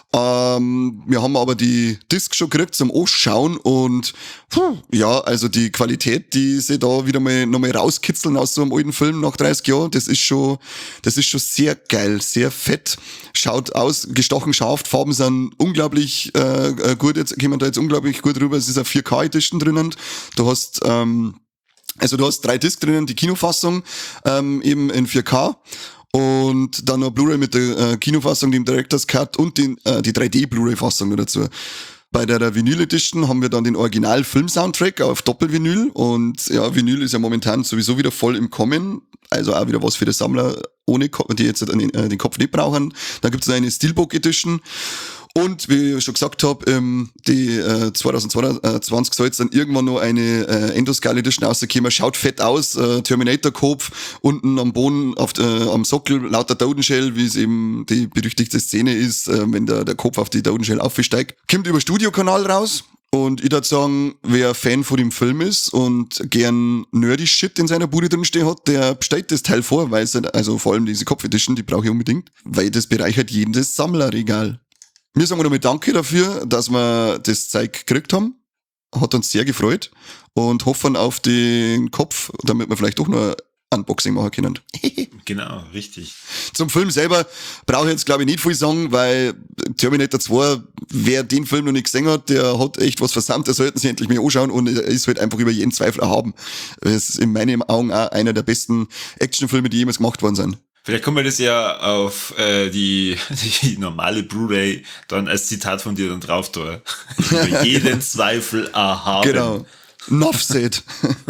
Wir haben aber die Disc schon gekriegt zum Anschauen und ja, also die Qualität, die sie da wieder nochmal rauskitzeln aus so einem alten Film nach 30 Jahren, das ist schon sehr geil, sehr fett, schaut aus, gestochen scharf, Farben sind unglaublich gut, jetzt kommen da jetzt unglaublich gut rüber, es ist eine 4K-Edition drinnen, du hast 3 Discs drinnen, die Kinofassung eben in 4K. Und dann noch Blu-ray mit der Kinofassung, dem Director's Cut und die 3D-Blu-ray-Fassung noch dazu. Bei der Vinyl Edition haben wir dann den Original-Film-Soundtrack auf Doppel-Vinyl. Und ja, Vinyl ist ja momentan sowieso wieder voll im Kommen. Also auch wieder was für die Sammler, die jetzt den Kopf nicht brauchen. Dann gibt's noch eine Steelbook Edition. Und wie ich schon gesagt habe, die 2022 soll jetzt dann irgendwann noch eine Endoscale Edition rauskommen. Schaut fett aus, Terminator-Kopf, unten am Boden am Sockel lauter Totenshell, wie es eben die berüchtigte Szene ist, wenn der Kopf auf die Totenshell aufsteigt. Kommt über Studiokanal raus. Und ich würde sagen, wer Fan von dem Film ist und gern nerdy Shit in seiner Bude drinstehen hat, der bestellt das Teil vor, weil es also vor allem diese Kopf-Edition, die brauche ich unbedingt, weil das bereichert jedes Sammlerregal. Wir sagen nochmal Danke dafür, dass wir das Zeug gekriegt haben. Hat uns sehr gefreut und hoffen auf den Kopf, damit wir vielleicht doch noch ein Unboxing machen können. Genau, richtig. Zum Film selber brauche ich jetzt, glaube ich, nicht viel sagen, weil Terminator 2, wer den Film noch nicht gesehen hat, der hat echt was versandt, der sollten sich endlich mal anschauen und er ist halt einfach über jeden Zweifel erhaben. Es ist in meinen Augen auch einer der besten Actionfilme, die jemals gemacht worden sind. Vielleicht kann man das ja auf die normale Blu-ray dann als Zitat von dir dann drauf tun. Über jeden Zweifel erhaben. Genau. Enough said.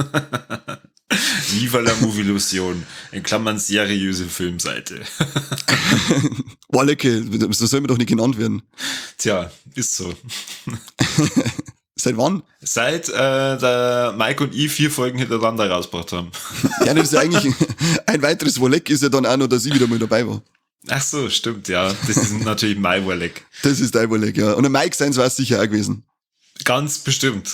Viva la Movilusion. In Klammern seriöse Filmseite. Wallecke, so soll man doch nicht genannt werden. Tja, ist so. Seit wann? Seit der Mike und ich 4 Folgen hintereinander rausgebracht haben. Ja, das ist ja eigentlich ein weiteres Wolleck ist ja dann auch noch, dass ich wieder mal dabei war. Ach so, stimmt, ja. Das ist natürlich mein Wolleck. Das ist dein Wolleck, ja. Und der Mike seins war es sicher auch gewesen. Ganz bestimmt.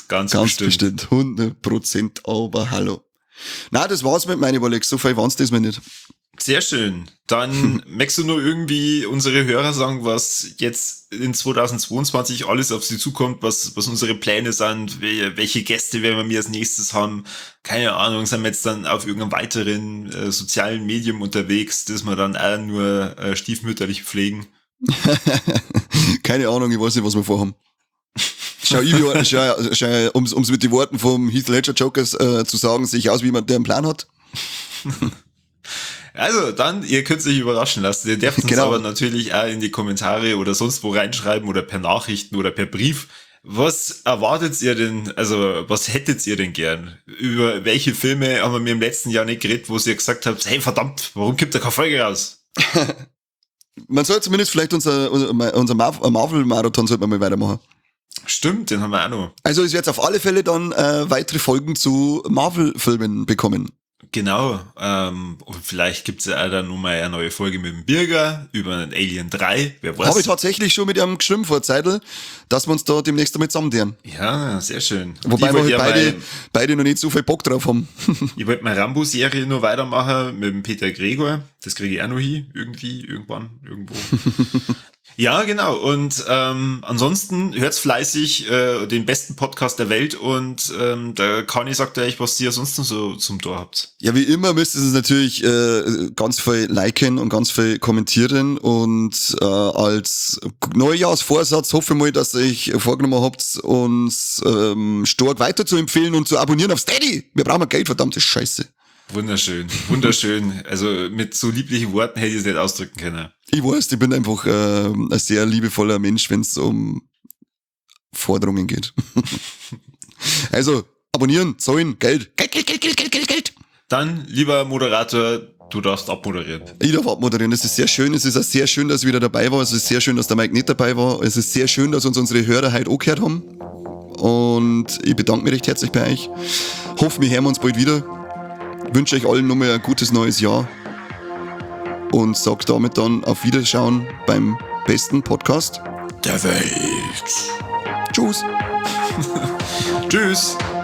100%, aber hallo. Na, das war's mit meinen Wollecks. So viel waren's das mir nicht. Sehr schön. Dann möchtest du nur irgendwie unsere Hörer sagen, was jetzt in 2022 alles auf sie zukommt, was unsere Pläne sind, welche Gäste werden wir als nächstes haben. Keine Ahnung, sind wir jetzt dann auf irgendeinem weiteren sozialen Medium unterwegs, das wir dann auch nur stiefmütterlich pflegen. Keine Ahnung, ich weiß nicht, was wir vorhaben. Schau, um es mit den Worten vom Heath Ledger Jokers zu sagen, sehe ich aus wie jemand, der einen Plan hat. Also dann, ihr könnt euch überraschen lassen. Ihr dürft uns aber natürlich auch in die Kommentare oder sonst wo reinschreiben oder per Nachrichten oder per Brief. Was erwartet ihr denn, also was hättet ihr denn gern? Über welche Filme haben wir im letzten Jahr nicht geredet, wo ihr gesagt habt, hey verdammt, warum gibt da keine Folge raus? Man soll zumindest vielleicht unser Marvel-Marathon sollte man mal weitermachen. Stimmt, den haben wir auch noch. Also es wird auf alle Fälle dann weitere Folgen zu Marvel-Filmen bekommen. Genau, und vielleicht gibt's ja auch dann nochmal eine neue Folge mit dem Birger über einen Alien 3, wer weiß. Habe ich tatsächlich schon mit ihm geschrieben vor Zeitl, dass wir uns da demnächst damit zusammentun. Ja, sehr schön. Wobei wir beide noch nicht so viel Bock drauf haben. Ich wollte meine Rambo-Serie nur weitermachen mit dem Peter Gregor, das kriege ich auch noch hin, irgendwann, irgendwo. Ja, genau. Und ansonsten hört's fleißig den besten Podcast der Welt und der Kani sagt euch, was ihr sonst noch so zum Tor habt. Ja, wie immer müsst ihr es natürlich ganz viel liken und ganz viel kommentieren und als Neujahrsvorsatz hoffe ich mal, dass ihr euch vorgenommen habt, uns stark weiter zu empfehlen und zu abonnieren auf Steady. Wir brauchen Geld, verdammte Scheiße. Wunderschön, wunderschön. Also mit so lieblichen Worten hätte ich es nicht ausdrücken können. Ich weiß, ich bin einfach ein sehr liebevoller Mensch, wenn es um Forderungen geht. Also, abonnieren, zahlen, Geld. Geld. Dann, lieber Moderator, du darfst abmoderieren. Ich darf abmoderieren. Es ist sehr schön. Es ist auch sehr schön, dass ich wieder dabei war. Es ist sehr schön, dass der Mike nicht dabei war. Es ist sehr schön, dass uns unsere Hörer heute angehört haben. Und ich bedanke mich recht herzlich bei euch. Hoffe, wir hören uns bald wieder. Wünsche euch allen nochmal ein gutes neues Jahr und sag damit dann auf Wiederschauen beim besten Podcast der Welt. Tschüss. Tschüss.